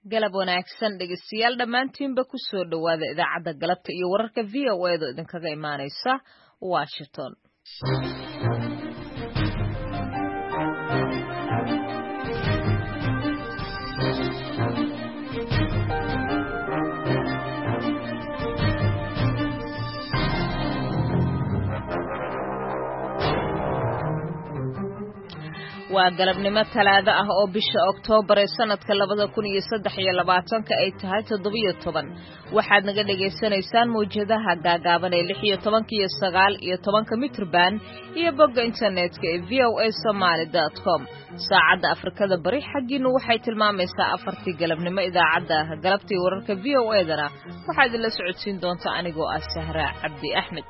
galab wanaagsan dhegeystayaal dhammaantiinba ku soo dhowaada idaacadda galabta iyo wararka VOA da idinkaga imaanaysa Washington. waa galabnimo talaado ah oo bisha Oktoobar ee sanadka 2023 ay tahay 17 waxaad naga dhageysanaysaan muujadaha gaagaaban ee 16 iyo 9 iyo 10 mitir band iyo bogga internetka ee voasomali.com saacadda Afrikada Bari xaqiinu waxay tilmaamaysaa 4 galabnimo idaacadda galabtii wararka VOA-dana waxaad la socodsiin doontaa anigoo ah Sahra Cabdi Axmed.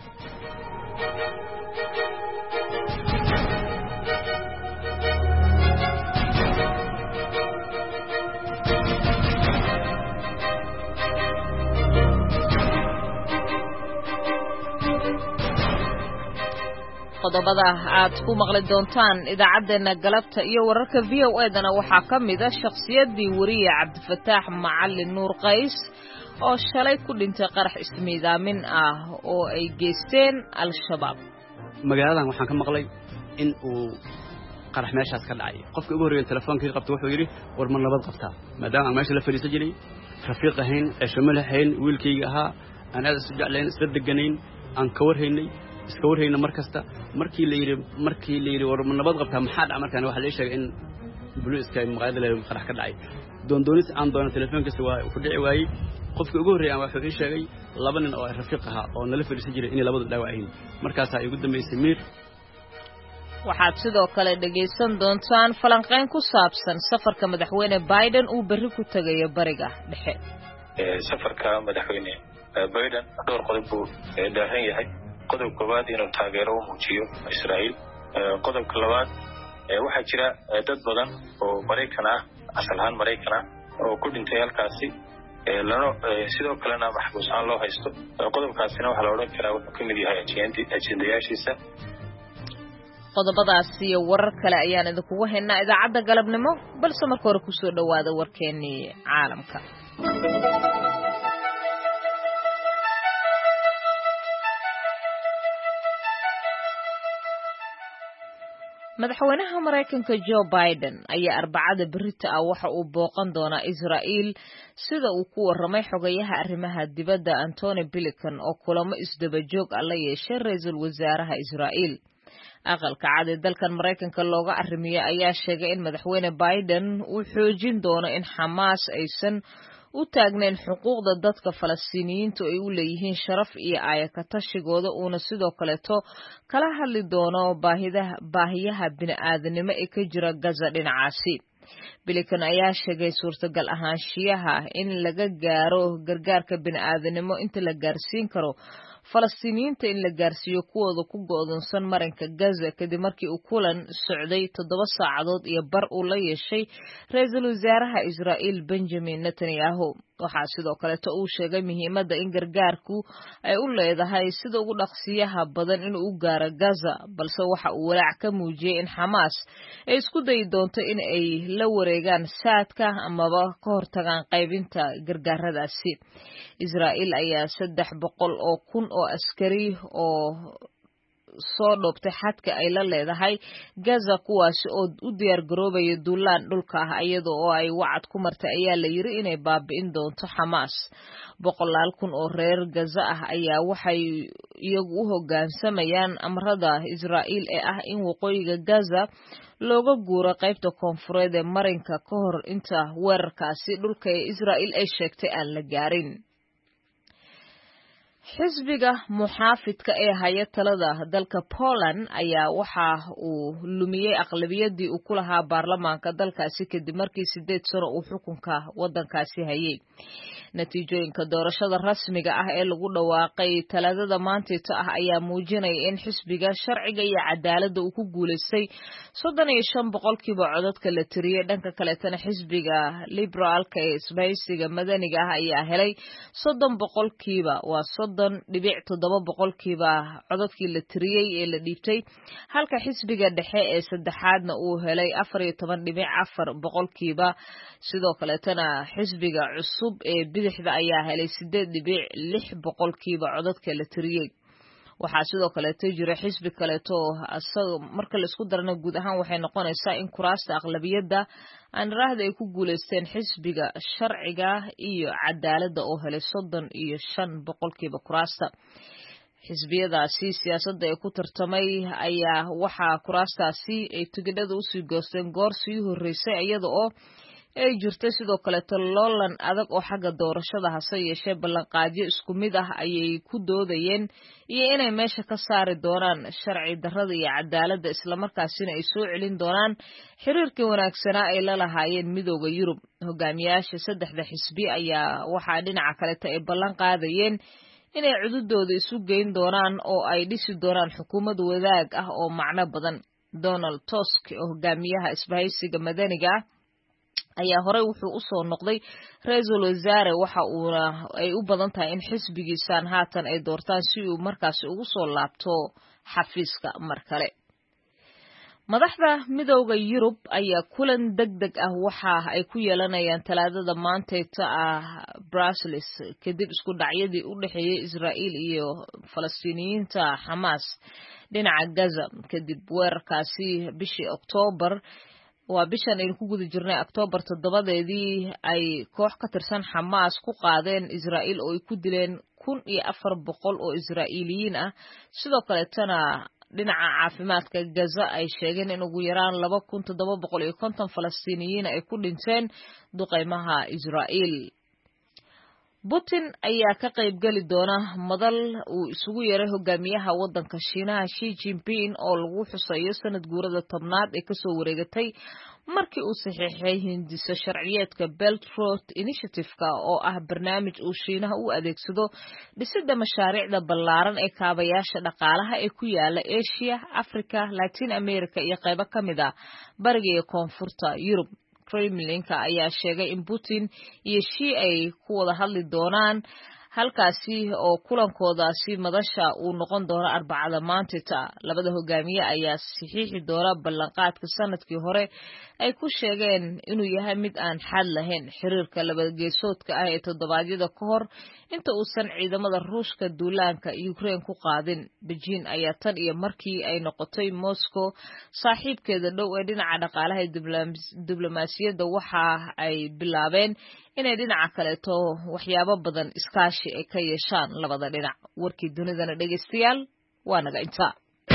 qodobada aad ku maqli doontaan idaacadeena galabta iyo wararka VOA-dana waxaa ka mid ah shakhsiyadii wariye Cabdifataax Macalin Nuur Qays oo shalay ku dhintay qarax ismiidaamin ah oo ay geysteen Al-Shabaab. magaaladan waxaan ka maqlay in uu qarax meeshaas ka dhacay qofka ugu horeeyay telefoonkiisa qabtay wuxuu yiri war ma nabad qabtaa maadaama aan meesha la fadhiisan jiray rafiiq ahayn ee shamal ahayn wiilkayga ahaa aan aad isu jeclayn isla deganayn aan ka warhaynay iska warhayna markasta markii la yiri war ma nabad qabtaa maxaa dhac markaan waxa la sheegay in booliiska ay maqaayada la qarax ka dhacay doondoonis aan doona telefoonkiisa waa ku dhici waayay qofka ugu horeeyay wuxuu ii sheegay laba nin oo rafiiq ahaa oo nala fadhiisan jiray in labadu dhaawac yihiin markaas ay ugu dambeysay miir. waxaad sidoo kale dhageysan doontaan falanqeyn ku saabsan safarka madaxweyne Biden uu berri ku tagayo bariga dhexe. safarka madaxweyne Biden dhowr qodob buu daahan yahay. qodobka koowaad inuu taageero u muujiyo Israa'iil. qodobka labaad waxaa jira dad badan oo Mareykan ah asal ahaan Mareykan ah oo ku dhintay halkaasi sidoo kalena maxbuusaan loo haysto. qodobkaasina waxaa la odhan karaa wuxuu ka mid yahay ajendayaashiisa. qodobadaas iyo warar kale ayaan idinkugu haynaa idaacadda galabnimo balse marka hore ku soo dhowaada warkeennii caalamka. madaxweynaha Mareykanka Joe Biden ayaa Arbacada berrito ah waxa uu booqan doonaa Israa'iil sida uu ku waramay xogayaha arrimaha dibadda Antony Blinken oo kulamo isdaba joog ah la yeeshay ra'iisul wasaaraha Israa'iil. aqalka cad ee dalkan Mareykanka looga arrimiyay ayaa sheegay in madaxweyne Biden uu xoojin doono in Xamaas aysan u taagnayn xuquuqda dadka Falastiiniyiintu ay u leeyihiin sharaf iyo aayakatashigooda uuna sidoo kaleeto kala hadli doono baahiyaha bini'aadanimo ee ka jira Gaza dhinacaasi. Blinken ayaa sheegay suurtagal ahaanshiyaha in laga gaaro gargaarka bini'aadanimo inta la gaarsiin karo Falastiiniyiinta in la gaarsiiyo kuwooda ku go'doonsan marinka Gaza kadib markii uu kulan socday 7 saacadood iyo bar uu la yeeshay ra'iisul wasaaraha Israa'iil Benjamin Netanyahu. waxaa sidoo kale uu sheegay muhiimadda in gargaarku ay u leedahay sida ugu dhaqsiyaha badan inuu u gaaro Gaza balse waxa uu walaac ka muujiyay in Xamaas ay isku dayi doonto in ay la wareegaan saadka amaba ka hortagaan qaybinta gargaaradaasi. Israa'iil ayaa 300,000 oo askari oo soo dhoobtay xadka ay la leedahay Gaza kuwaasi oo u diyaar garoobaya duulaan dhulka ah iyadoo oo ay wacad ku martay ayaa la yiri inay baabi'in doonto Xamaas. 100,000 oo reer Gaza ah ayaa waxay iyagu u hoggaansamayaan amrada Israa'iil ee ah in waqooyiga Gaza looga guuro qaybta koonfureed ee marinka ka hor inta weerarkaasi dhulka ee Israa'iil ay sheegtay aan la gaarin. xisbiga muxaafidka ee haya talada dalka Poland ayaa waxa uu lumiyay aqlabiyadii uu ku lahaa baarlamaanka dalkaasi kadib markii 8 sano uu xukunka wadankaasi hayay. natiijooyinka doorashada rasmiga ah ee lagu dhawaaqay talaadada maanta ah ayaa muujinaya in xisbiga sharciga iyo cadaaladda uu ku guuleystay 35% codadka la tiriyay. dhanka kale tan xisbiga liberaalka ee isbahaysiga madaniga ah ayaa helay 30% waa 30.7% codadkii la tiriyey ee la dhiibtay halka xisbiga dhexe ee saddexaadna uu helay 14.4%. sidoo kaleetana xisbiga cusub ee bidixda ayaa helay 8.6% codadka la tiriyey. waxaa sidoo kaleeto jira xisbi kaleeto asaga marka la isku darana guud ahaan waxay noqonaysaa in kuraasta aqlabiyadda aan raahda ay ku guuleysteen xisbiga sharciga iyo cadaaladda oo helay 35% kuraasta. xisbiyadaasi siyaasadda ee ku tartamay ayaa waxaa kuraastaasi ay tigidhada usii goosteen goor sii horreysay iyada oo ay jirtay sidoo kaleeto loolan adag oo xagga doorashada hase yeeshee ballanqaadyo isku mid ah ayay ku doodayeen iyo inay meesha ka saari doonaan sharci darrada iyo cadaaladda islamarkaasina ay soo celin doonaan xiriirkii wanaagsanaa ay la lahaayeen midooda Yurub. hogaamiyaasha saddexda xisbi ayaa waxaa dhinaca kaleeto ay ballan qaadayeen inay cududooda isu geyn doonaan oo ay dhisi doonaan xukuumad wadaag ah oo macno badan. Donald Tusk oo hogaamiyaha isbahaysiga madaniga ayaa horey wuxuu u soo noqday ra'iisul wasaare waxa uuna ay u badan tahay in xisbigiisan haatan ay doortaan si uu markaasi ugu soo laabto xafiiska mar kale. madaxda midowda Yurub ayaa kulan degdeg ah waxa ay ku yeelanayaan talaadada maanta Brussels kadib isku dhacyadii u dhaxeeyay Israa'iil iyo Falastiiniyiinta Hamas dhinaca Gaza kadib weerarkaasi bishii Oktoobar. waa bishan aynu ku guda jirnay Oktoobar 7-deedii ay koox ka tirsan Hamas ku qaadeen Israa'iil oo ay ku dileen 1,400 oo Israa'iiliyiin ah. sidoo kale tana dhinaca caafimaadka Gaza ay sheegeen in ugu yaraan 2,750 Falastiiniyiin ay ku dhinteen duqeymaha Israa'iil. Putin ayaa ka qayb gali doona madal uu isugu yeeray hogaamiyaha waddanka Shiinaha Xi Jinping oo lagu xusayo sanad guurada 10aad ee kasoo wareegatay markii uu saxiixay hindisa sharciyeedka Belt Road Initiative-ka oo ah barnaamij uu Shiinaha u adeegsado dhisidda mashaariicda ballaaran ee kaabayaasha dhaqaalaha ee ku yaala Asia, Africa, Latin America iyo qaybo ka mid ah bariga iyo koonfurta Yurub. Kremlinka ayaa sheegay in Putin iyo Xi ay ku wada hadli doonaan halkaasi oo kulankoodaasi madasha uu noqon doono Arbacada maanta. labada hogaamiye ayaa saxiixi doona ballanqaadka sanadkii hore ay ku sheegeen inuu yahay mid aan xad lahayn xiriirka labada geesoodka ah ee toddobaadyada ka hor inta uusan ciidamada Ruushka duulaanka Ukraine ku qaadin. Beijing ayaa tan iyo markii ay noqotay Moscow saaxiibkeeda dhow ee dhinaca dhaqaalaha iyo diblomaasiyadda waxa ay bilaabeen inay dhinaca kaleeto waxyaabo badan iskaashi ay ka yeeshaan labada dhinac. warkii dunidana dhegeystayaal waa naga intaa.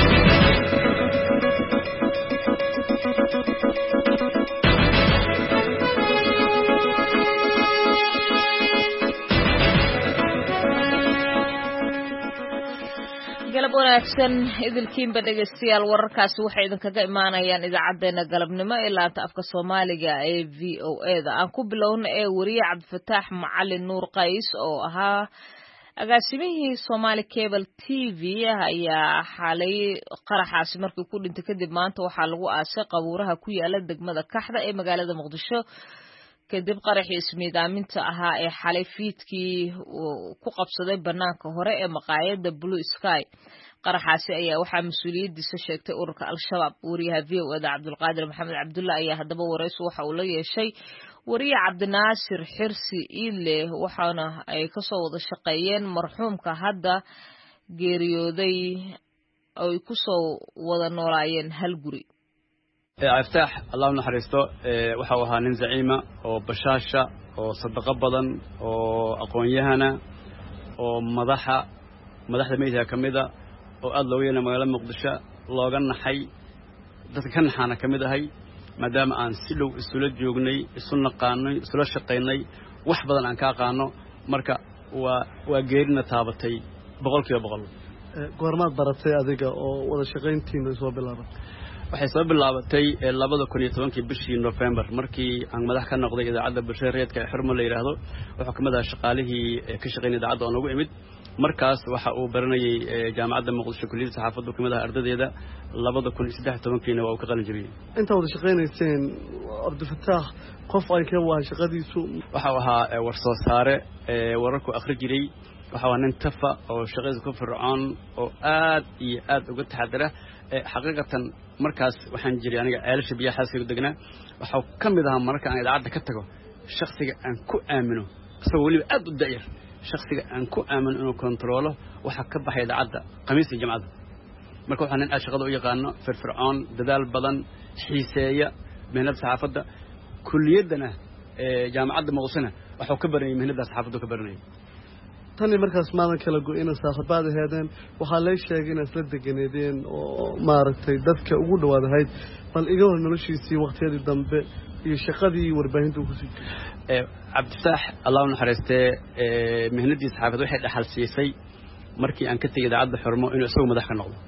galab wanaagsan idilkiinba dhegeystayaal wararkaasi waxay idinkaga imaanayaan idaacadeena galabnimo ee laanta afka Soomaaliga ee VOA-da. aan ku bilowna wariye Cabdifataax Macalin Nuur Qays oo ahaa agaasimihii Somali Cable TV ayaa xalay qaraxaasi markii ku dhintay kadib maanta waxaa lagu aasay qabuuraha ku yaala degmada Kaxda ee magaalada Muqdisho kadib qaraxii ismiidaaminta ahaa ee xalay fiidkii ku qabsaday banaanka hore ee maqaayadda Blue Sky. qaraxaasi ayaa waxaa mas'uuliyadiisa sheegtay ururka Al-Shabaab. wariyaha VOA-da Cabdulqaadir Maxamed Cabdulla ayaa haddaba waraysi waxa uu la yeeshay wariye Cabdinaasir Xirsi Iile waxaana ay ka soo wada shaqeeyeen marxuumka hadda geeriyooday oo ay ku soo wada noolaayeen hal guri. Cabditax Allah naxariisto waxa uu ahaa nin zaciima oo bashaasha oo sadaqo badan oo aqoon-yahana oo madaxda meesha kamida oo aad loo yeelay magaalada Muqdisho looga naxay dadka ka naxana kamid ahay maadaama aan si dhow isula joognay isu naqaanay isula shaqeynay wax badan aan ka aqaano marka waa geerina taabatay 100%. goormaad baratay adiga oo wada shaqeyntiina soo bilaabatay? waxay soo bilaabatay 2010 bishii November markii aan madax ka noqday idaacadda bulshada reedka Xurmo la yiraahdo. wuxuu kamid ahaa shaqaalihii ka shaqeynay idaacadda oo nagu imid markaas waxa uu baranayay jaamacadda Muqdisho kulliyadda saxaafadda kamid ah ardadeeda 2013 waa uu ka qalin jiriyay. inta wada shaqeynayseen Cabdifataax qof ay ka waa shaqadiisu waxa uu ahaa war soo saare wararku akhri jiray waxa nin tafa oo shaqadiisa ku fircoon oo aad iyo aad uga taxadara xaqiiqatan markaas waxaan jiray aniga ceelasha biyaha xaasiga degnaa waxa ka mid ahaa marka aan idaacadda ka tago shakhsiga aan ku aamino isagoo waliba aad u da'yar shakhsiga aan ku aamino inuu kontrolo waxa ka baxay idaacadda khamiis iyo jamcada marka waxaan in shaqada u yaqaano firfircoon dadaal badan xiiseeya mehnada saxaafadda kulliyadana jaamacadda Muqdisho waxa uu ka baranayay mehnada saxaafadda ka baranayay tani markaas maadan kala go'ina saaxiibada heedeen waxa la sheegay in isla deganeedeen oo maaragtay dadka ugu dhawaadahay bal iga war noloshiisii waqtiyadii dambe iyo shaqadii warbaahinta ku sii Cabdifataax Allah u naxariistay mehnadii saxaafadda waxay dhaxal siisay markii aan ka tagay idaacadda Xurmo inuu isagu madax ka noqdo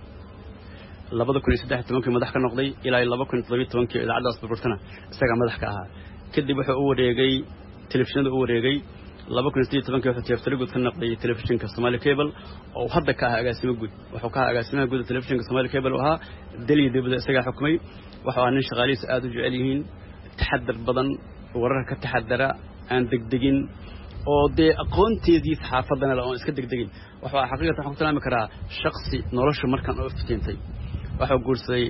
2013 madax ka noqday ilaa 2017 idaacadaas burburtana isaga madax ka ahaa kadib wuxuu u wareegay telefishinada u wareegay 2018 wuxuu tiyaabtay guud ka noqday telefishinka Somali Cable oo hadda ka ah agaasimo guud wuxuu ka ah agaasimaha guud telefishinka Somali Cable oo ahaa dalii dibadda isaga xukumay waxa nin shaqaalihiisa aad u jecel yihiin taxaddar badan wararka ka taxaddara aan degdegin oo dee aqoonteedii saxaafadana la oo iska degdegin waxa xaqiiqatan waxaan ku tilmaami karaa shakhsi nolosha markaan u iftiintay waxa uu guursaday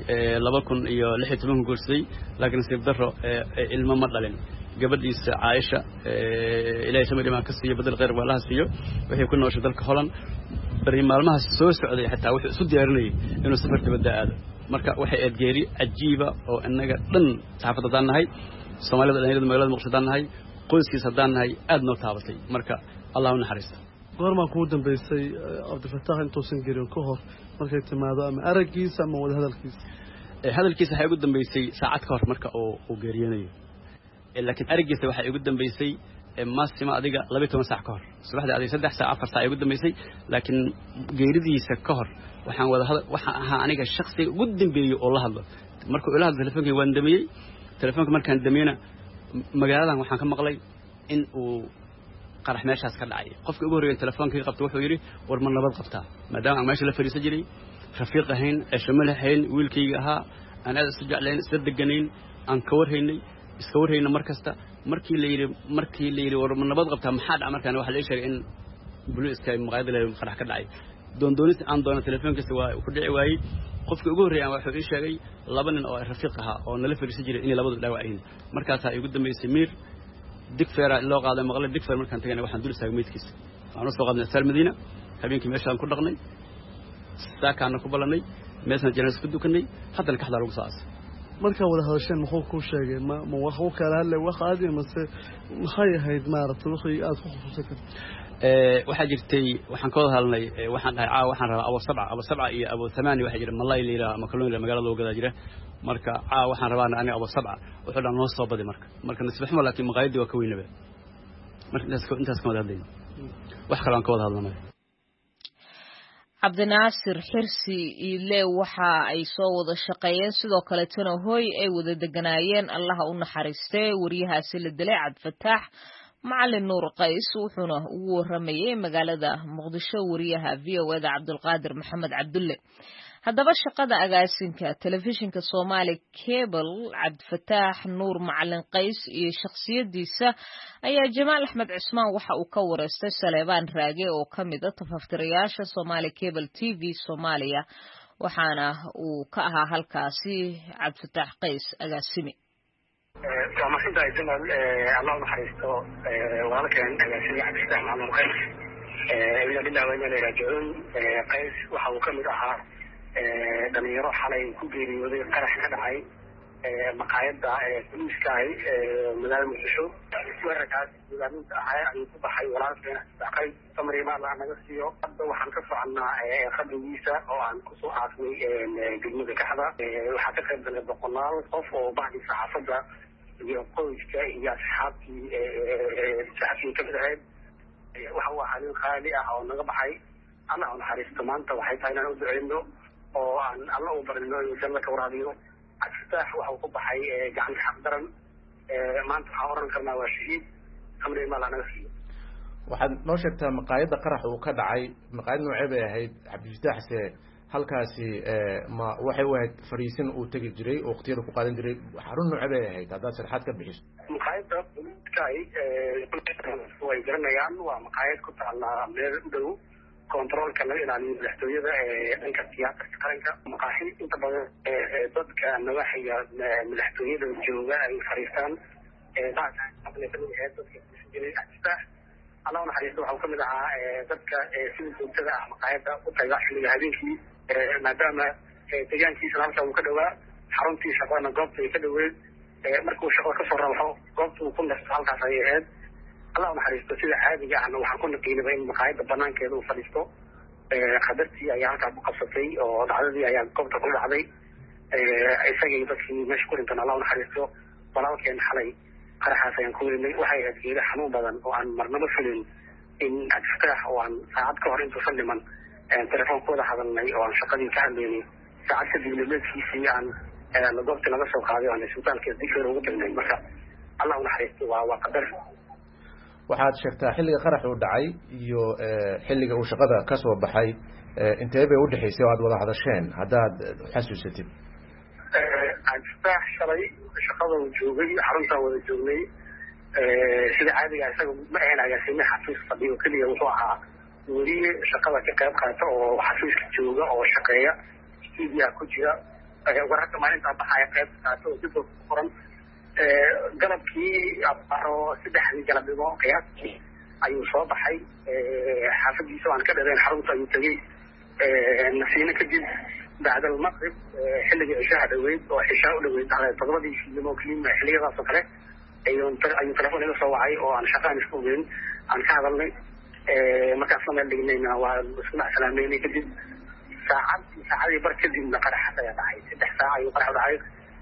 2016 guursaday laakiin sib daro ilmo ma dhalin gabadhiisa Aisha ilaahay samir ma ka siiyo badal qeyr walaha siiyo wixii ku nooshay dalka Holland bari maalmaha soo socday xitaa wuxuu isu diyaarinayay inuu safar dibadda aado marka waxay eedgeeri ajiiba oo inaga dhan saxaafadda danahay Soomaalida dhalinyarada magaalada Muqdisho danahay qoyskiisa danahay aad noo taabatay marka Allah u naxariisto goorma ku dambeysay Cabdifataax intuu san garin ka hor markay timaado ama aragiisa ama wada hadalkiisa waxa ugu dambeysay saacad ka hor marka oo geeriyeenay laakiin aragiisa waxa ugu dambeysay maasima adiga 12 saac ka hor subaxda adiga 3 saac 4 saac ugu dambeysay laakiin geeridiisa ka hor waxaan ahaa aniga shakhsiga ugu dambeeyay oo la hadlo markuu ila hadlo telefoonka waan damiyay telefoonka markaan damiyana magaaladan waxaan ka maqlay in uu qarax meeshaas ka dhacay qofka ugu horeeyay telefoonka qabtay wuxuu yiri war ma nabad qabtaa maadaama aan meesha la fariisan jiray rafiiq ahayn shamal ahayn wiilkayga ahaa aan aad isu jeclayn isla deganayn aan ka warhaynay iska warhayna markasta markii la yiri war ma nabad qabtaa maxaa dhac markaan waxa la sheegay in booliiska maqaayadda la qarax ka dhacay doondoonista aan doona telefoonkiisa waa ku dhici waayay qofka ugu horeeyay wuxuu ii sheegay laba nin oo rafiiq ahaa oo nala fariisan jiray in labadu dhaawac yihiin markaas ay ugu dambeysay miir digfeera loo qaaday maqla digfeer markaan tagay waxaan dul istaagay meedkiisa waxaan soo qaadnay Sal Madiina habeenkii meeshaan ku dhaqnay saakaana ku balanay meeshaan janaas ku dukanay hadda ka xadar ugu saacay marka wada hadasheen muxuu ku sheegay ma wax uu kala hadlay wax aad mase maxay ahayd maaragtay wixii aad ku xusuusan waxa jirtay waxaan ka wada hadalnay waxaan dhahay waxaan rabaa Abu Sabca iyo Abu Thamani waxa jira malay leela ama kalluun magaalada loo gadaa jira marka waxaan rabaa aniga Abu Sabca wuxuu dhan noo soo baday marka nisbaxmo laakiin maqaayadii waa ka weynaba marka intaas ka wada hadlayna wax kale aan ka wada hadalnay Cabdinaasir Xirsi ile waxa ay soo wada shaqeeyeen sidoo kale tana hooy ay wada deganaayeen Allah u naxariistay wariyahaasi la dilay Cabdifataax Macallin Nuur Qays wuxuuna ugu waramayay magaalada Muqdisho wariyaha VOA-da Cabdulqaadir Maxamed Cabdulle haddaba shaqada agaasinka telefishinka Somali Cable Cabdifataax Nuur Macallin Qays iyo shakhsiyadiisa ayaa Jamaal Axmed Cismaan waxa uu ka wareystay Saleebaan Raage oo kamid ah tafaftirayaasha Somali Cable TV Soomaaliya waxaana uu ka ahaa halkaasi Cabdifataax Qays agaasimi ومحمد جمال الله نحرسته ولكن سيدي عبد الفتاح معلم قيس إلى بالله وإنا إليه راجعون قيس وحاو كمد أها دميرو حالي كوجيري وذي قرح كدعي مقايد بلوسكاي مدار المسشو ورقات مدامين أها أن تبحي ولا فينا قيس تمري ما الله نقصيه وحن كفر عنا خبر ويسا أو عن كسو عاصمي جنوب كحضة وحتى كان بقناع وصف وبعد صحافة iyo qoyska iyo asxaabtii saxafiga ka mid ahayd waxa uu xalin qaali ah oo naga baxay ana oo naxariisto maanta waxay tahay inaan u duceyno oo aan alla u barino inuu janno ka waraabiyo Cabdifataax waxa uu ku baxay gacan xaq daran maanta waxaan oran karnaa waa shahiid amri ma laana fiyo waxaad noo sheegtaa maqaayadda qarax uu ka dhacay maqaayad noocee bay ahayd Cabdifataax halkaasi ma waxay u ahayd fariisin uu tegi jiray oo waqtiyada ku qaadan jiray xarun nooce bay ahayd haddaad sharaxaad ka bixiso maqaayadda booliiska way garanayaan waa maqaayad ku taala meel u dhow controolka laga ilaaliyo madaxtooyada dhanka tiyaatarka qaranka maqaaxi inta badan dadka nawaxiga madaxtooyada jooga ay fariistaan allah naxariisto waxaa kamid ahaa dadka sida joogtada ah maqaayadda u taga xilliga habeenkii maadaama deegaankiisana halka uu ka dhowaa xaruntii shaqona goobta ay ka dhoweed markuu shaqo kasoo rabaxo goobta uu ku nasto halkaas ayay ahayd allah naxariisto sida caadiga ahna waxaan ku naqiinaba in maqaayadda banaankeeda uu fadhiisto qadartii ayaa halkaa ku qabsatay oo dhacdadii ayaa goobta ku dhacday isagay dadkii meesha ku dhintan allah naxariisto walaalkeen xalay qaraxaas ayaan ku weynay waxay ahayd geeda xanuun badan oo aan marnaba filin in adftaax oo aan saacad ka hor intuusan dhiman telefoon ku wada hadalnay oo aan shaqadii ka hadlaynay saacad kadib leedkiisii aan goobtii laga soo qaaday oo aan isbitaalka difeer ugu tagnay marka allah naxariisto waa qadar waxaad sheegtaa xilliga qarax uu dhacay iyo xilliga uu shaqada ka soo baxay intee bay udhexaysay oo aad wada hadasheen haddaad xasuusatid adftaax shalay shaqada uu joogay xaruntaan wada joognay sida caadiga isaga ma ahayn agaasime xafiis fadhiyo keliya wuxuu ahaa weliye shaqada ka qayb qaata oo xafiiska jooga oo shaqeeya stuudiya ku jira wararka maalintaa baxaya qayb qaata oo dib ku qoran galabkii abaro 3 galabnimo qiyaastii ayuu soo baxay xaafadiisa aan ka dheereen xarunta ayuu tegey nasiino kadib بعد المغرب حلقة عشاء دويد وعشاء دويد على تضربي في الموكلين حلقة راسه كله أيون تلفون إلى صواعي أو عن شقان شكوين عن هذا اللي ما كأصلا اللي جنينا وسمع سلامين كذب ساعات يبركز إن قرح حتى يدعي 6 ساعة يقرح ودعي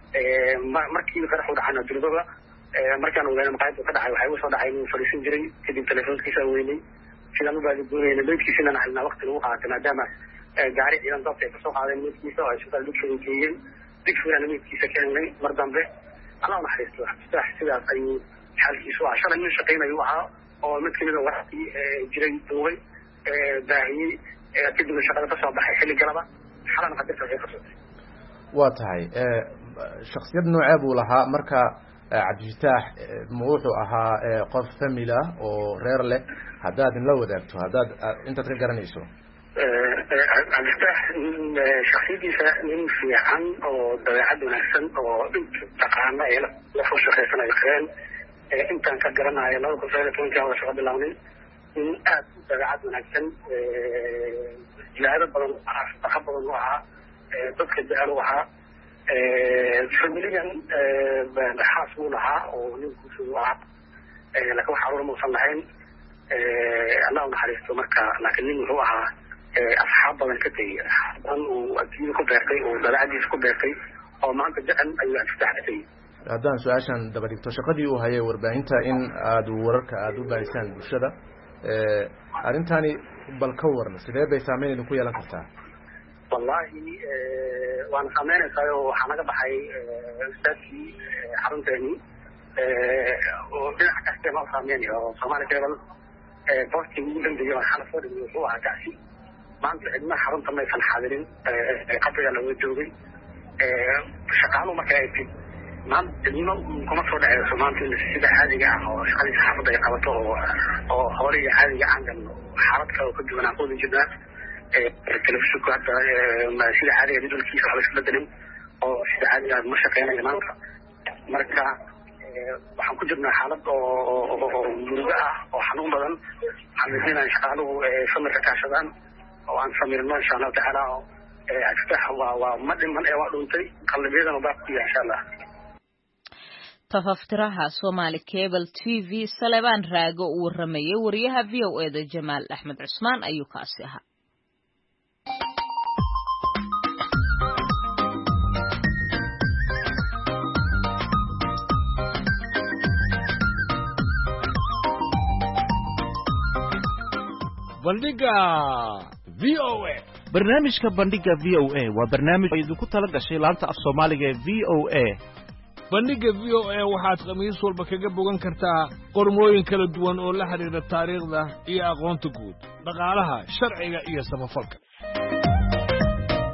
مركي يقرح ودعنا جلبة مركان ولا مقاعد وقدعي وحيوس ودعي من فريسين جري كذب تلفون كيسويني في لما بعد الدنيا نبيت كيسنا نحن وقت الوقعة تنادما gaari ciidan dabta ay kasoo qaadeen midkiisa oo ay shaqada dugsiga geeyeen dugsigana midkiisa keenay mar dambe allah naxariisto sidaas ayuu xaalkiisu ahaa shalay nin shaqaynayu ahaa oo mid kamida wararkii jiray duubay baahiyey kadibna shaqada kasoo baxay xilli galaba xalana qadarta waxay kasotay waa tahay shaksiyad noocee buu lahaa marka cabdifitaax ma wuxuu ahaa qof famil ah oo reer leh haddaad la wadaagto haddaad intaad ka garanayso cabdifitaax shaksiyadiisa nin fiican oo dabeecad wanaagsan oo taqaana ee lasoo shaqaysanayo qareen intaan ka garanayo 2019 wada shaqo bilawnay in aad u dabeecad wanaagsan jilaado badan shaqo badan u ahaa dadka jecel u ahaa familigan xaas buu lahaa oo ninkuusu u ahaa laakiin wax caruur muusan lahayn allah u naxariisto marka laakiin nin wuxuu ahaa asxaab badan ka tegey badan uu adduunyada ku beertay oo dabeecadiisa ku beertay oo maanta jecel ayuu adfitaax ka tegey haddaan su-aashan daba dhigto shaqadii uu hayay warbaahinta in aada wararka aada u baahisaan bulshada arrintani bal ka waran sidee bay saameyn idinku yeelan kartaa wallahi waana saameynaysaa oo waxaa naga baxay ustaadkii xarunteeni oo dhinac kastee ma saameynaya oo soomaali cable boostii ugu dambeeyay oo xala soo dhigay wuxuu ahaa gacsi maanta cidna xarunta maysan xaadirin qabriga laga joogay shaqaaluhu marka ay tid maanta cidno kuma soo dhaceyso maanta in sida caadiga ah oo shaqadii saxaafadda ay qabato oo horiga caadiga aan galno xaalad kale oo ka duwan aan qoodi jirnaa telefishinku hadda sida caadiga jadwalkiisa waxba isla bedelin oo sida caadiga ma shaqeynayo maanta marka waxaan ku jirnaa xaalad oo murugo ah oo xanuun badan waxaan rajeynayaa shaqaaluhu samirka kaashadaan oo aan samirno insha allahu tacaala oo adfitaax waa ma dhiman ee waa dhuntay qalbiyadana baa ku yahay insha allah tafaftiraha Somali Cable TV Salebaan Raago uu waramayay wariyaha VOA Jamaal Axmed Cusmaan ayuu kaasi ahaa bandhiga VOA barnaamijka bandhiga VOA waa barnaamij idinku tala gashay laanta af Soomaaliga ee VOA bandhiga VOA waxaad khamiis walba kaga bogan kartaa qormooyin kala duwan oo la xiriira taariikhda iyo aqoonta guud dhaqaalaha sharciga iyo samafalka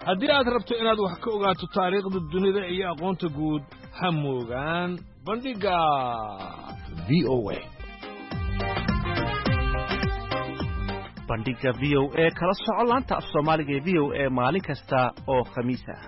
haddii aad rabto inaad wax ka ogaato taariikhda dunida iyo aqoonta guud ha moogaan bandhigga VOA. bandhigga VOA kala soco laanta af Soomaaliga ee VOA maalin kasta oo Khamiis ah.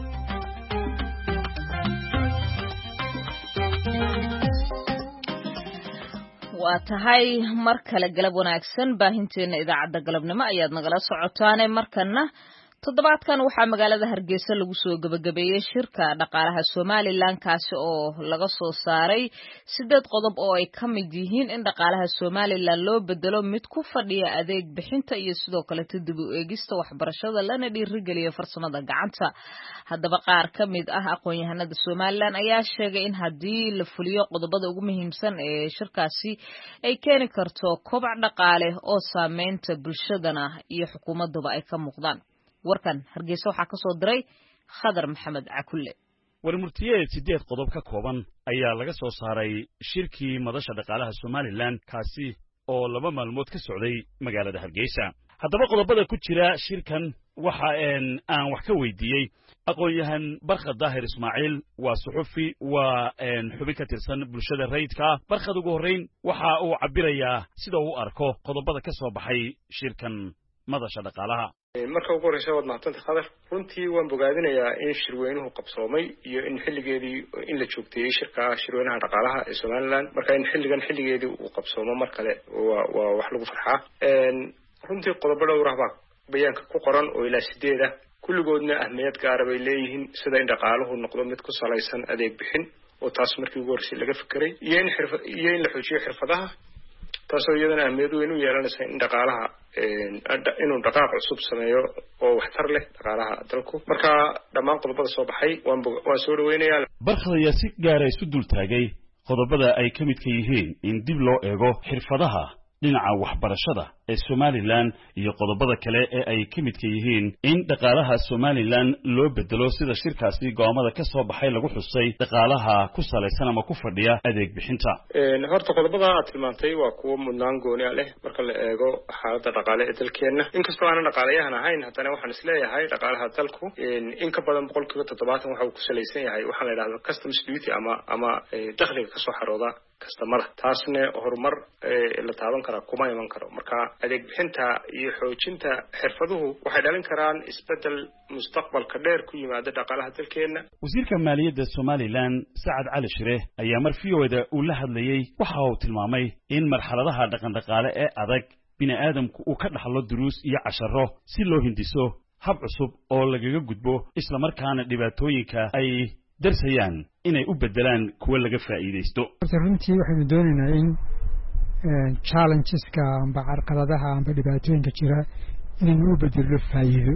waa tahay mar kale galab wanaagsan baahinteena idaacadda galabnimo ayaad nagala socotaane markana toddobaadkan waxaa magaalada Hargeysa lagu soo gabagabeeyay shirka dhaqaalaha Soomaaliland kaasi oo laga soo saaray 8 qodob oo ay ka mid yihiin in dhaqaalaha Soomaaliland loo bedelo mid ku fadhiya adeeg bixinta iyo sidoo kale dib u eegista waxbarashada lana dhiirigeliyo farsamada gacanta. haddaba qaar ka mid ah aqoon-yahanada Soomaaliland ayaa sheegay in haddii la fuliyo qodobada ugu muhiimsan ee shirkaasi ay keeni karto kobac dhaqaale oo saameynta bulshadana iyo xukuumadaba ay ka muuqdaan. warkan Hargeysa waxaa ka soo diray Khadar Maxamed Cakulle. warmurtiyeed 8 qodob ka kooban ayaa laga soo saaray shirkii madasha dhaqaalaha Soomaaliland kaasi oo 2 maalmood ka socday magaalada Hargeysa. haddaba qodobada ku jira shirkan waxa aan wax ka weydiiyey aqoon-yahan Barkhad Daahir Ismaaciil waa suxufi waa xubin ka tirsan bulshada rayidka. Barkhad ugu horeyn waxa uu cabirayaa sida uu arko qodobada ka soo baxay shirkan madasha dhaqaalaha. marka ugu horeysa wad mahadsantahay Khadar. runtii waan bogaadinayaa in shirweynuhu qabsoomay iyo in xilligeedii in la joogteeyay shirweynaha dhaqaalaha ee Soomaaliland. marka in xilligeedii uu qabsoomo mar kale waa wax lagu farxaa. runtii qodobo dhowr ah baa bayaanka ku qoran oo ilaa 8 ah kulligoodna ahmiyad gaar ah bay leeyihiin sida in dhaqaaluhu noqdo mid ku salaysan adeeg bixin oo taas markii ugu horeysay laga fikiray iyo in la xoojiyo xirfadaha taasoo iyadana ahmiyad weyn u yeelanaysa in dhaqaalaha inuu dhaqaaq cusub sameeyo oo waxtar leh dhaqaalaha dalku. marka dhammaan qodobada soo baxay waan soo dhaweynayaa. Barkhad ayaa si gaar ah isu dul taagay qodobada ay ka mid ka yihiin in dib loo eego xirfadaha dhinaca waxbarashada ee Soomaaliland iyo qodobada kale ee ay ka mid ka yihiin in dhaqaalaha Soomaaliland loo bedelo sida shirkaasi go'aamada ka soo baxay lagu xusay dhaqaalaha ku salaysan ama ku fadhiya adeeg bixinta. horta qodobada aad tilmaantay waa kuwa mudnaan gooni ah leh marka la eego xaaladda dhaqaale ee dalkeena. inkastoo aan dhaqaalayahan ahayn haddana waxaan isleeyahay dhaqaalaha dalku in ka badan 70% waxa uu ku salaysan yahay waxa la yiraahdo customs duty ama dakhliga ka soo xarooda kastamada. taasna horumar la taaban kara kuma iman karo. marka adeeg bixinta iyo xoojinta xirfaduhu waxay dhalin karaan isbedel mustaqbalka dheer ku yimaada dhaqaalaha dalkeena. wasiirka maaliyadda Soomaaliland Saad Cali Shire ayaa mar fiyoda uu la hadlayay waxa uu tilmaamay in marxaladaha dhaqan-dhaqaale ee adag bini'aadamku uu ka dhaxlo duruus iyo casharo si loo hindiso hab cusub oo lagaga gudbo isla markaana dhibaatooyinka ay darsayaan inay u bedelaan kuwa laga faa'iideysto. runtii waxaynu doonaynaa in challengeska amba carqaladaha amba dhibaatooyinka jira inaynu u bedelo faa'iido.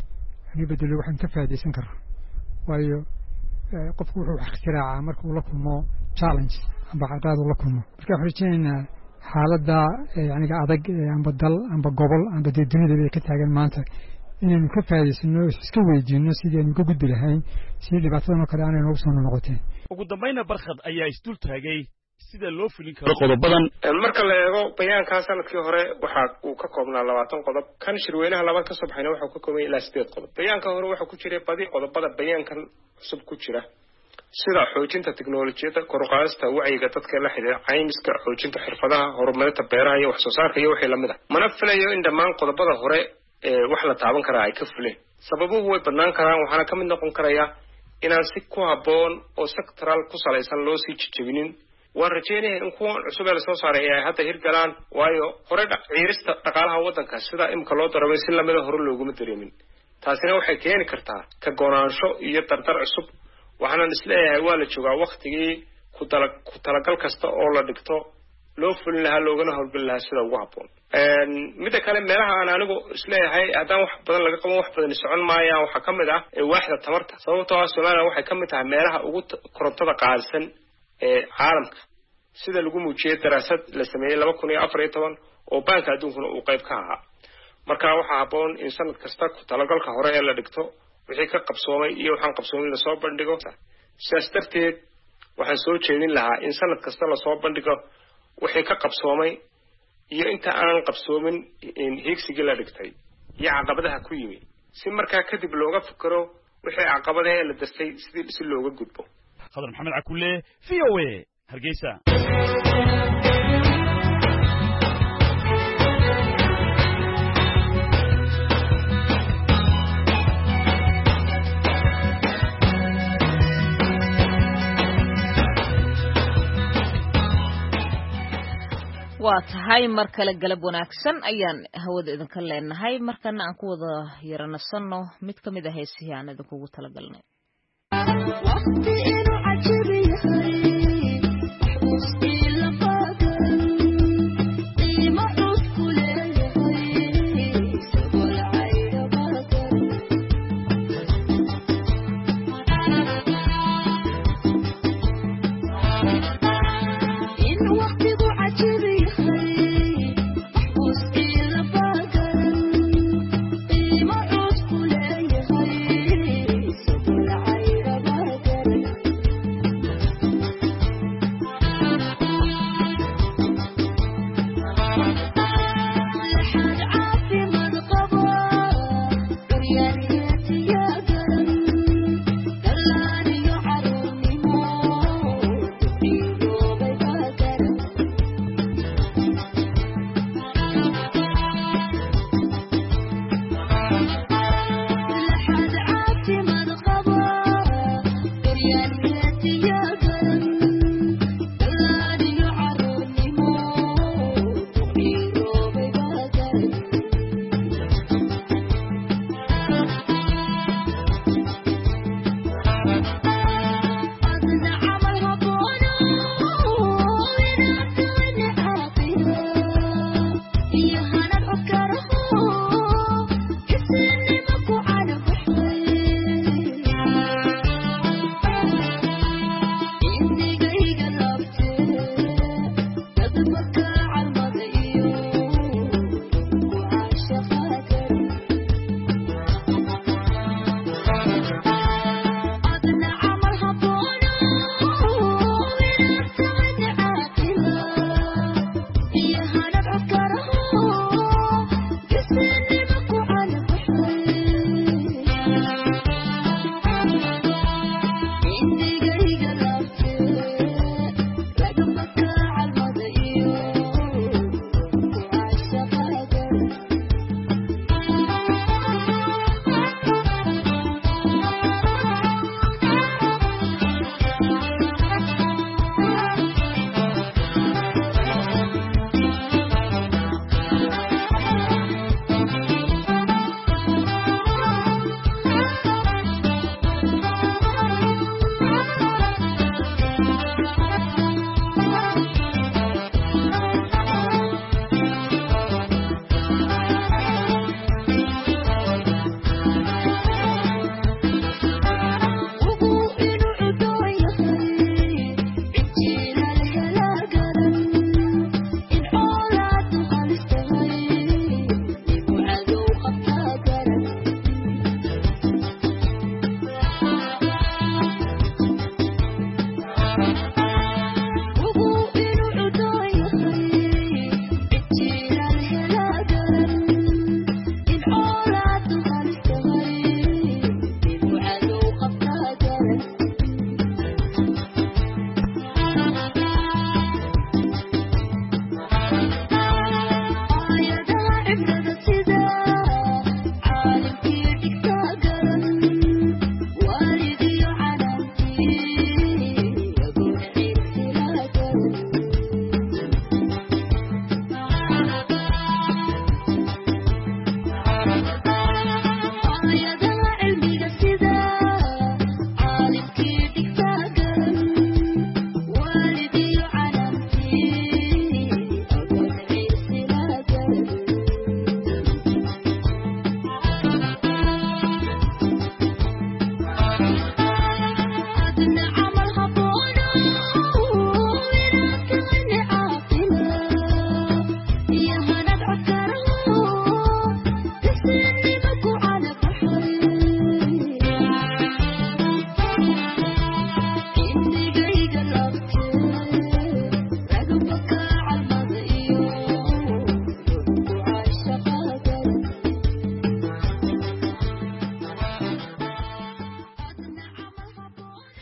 waxaan ka faa'iideysan karnaa waayo qofku wuxuu ikhtiraacaa marka uu la kulmo challenge amba carqalad uu la kulmo. marka waxaan rajaynaynaa xaaladda yaniga adag amba dal amba gobol amba dunida ay ka taagan maanta inaynu ka faa'iideysano iska weydiino sidii aynu ka gudbi lahayn si dhibaatadan oo kale aanay noogu soo noqoteen. ugu dambayna Barkhad ayaa isdul taagay sida loo fulin karo qodobadan. marka la eego bayaanka sanadkii hore waxa uu ka koobnaa 20 qodob. kan shirweynaha labaad ka soo baxayna waxa uu ka koobay ilaa 8 qodob. bayaanka hore waxa ku jiray badi qodobada bayaankan cusub ku jira sida xoojinta tiknoolajiyada, kor u qaadista wacyiga dadka la xiriira caymiska, xoojinta xirfadaha, horumarinta beeraha iyo wax soo saarka iyo wixii lamid ah. mana filayo in dhammaan qodobada hore wax la taaban karaa ay ka fuleen. sababuhu way badnaan karaan waxaana ka mid noqon karaya inaan si ku habboon oo sectoral ku salaysan loo sii jijibinin. waan rajeynayaa in kuwan cusub ee la soo saaray ay hadda hirgalaan waayo hore ciirista dhaqaalaha waddanka sida imka loo darabay si lamida hore looguma dareemin. taasina waxay keeni kartaa ka go'naansho iyo dardar cusub. waxaan isleeyahay waa la joogaa waqtigii ku talagal kasta oo la dhigto loo fulin lahaa loogana howlgali lahaa sida ugu habboon. midda kale meelaha aan anigu isleeyahay haddaan wax badan laga qaban wax badan socon maayaan waxaa ka mid ah waaxda tamarta. sababtoo ah Soomaaliya waxay ka mid tahay meelaha ugu korontada qaalisan ee caalamka sida lagu muujiyay daraasad la sameeyay 2014 oo banka adduunkuna uu qayb ka ahaa. marka waxaa habboon in sanad kasta ku talagalka hore ee la dhigto wixii ka qabsoomay iyo waxaan qabsoomin la soo bandhigo. sidaas darteed waxaan soo jeedin lahaa in sanad kasta la soo bandhigo wixii ka qabsoomay iyo inta aan qabsoomin higsigii la dhigtay iyo caqabadaha ku yimi si markaa kadib looga fikiro wixii caqabadaha la dastay si looga gudbo. Khadar Maxamed Cakulle, VOA, Hargeysa. waa tahay mar kale galab wanaagsan ayaan hawada idinka leenahay markana aan ku wada yaranasano mid ka mid ah heesihii aan idinkugu talagalnay It's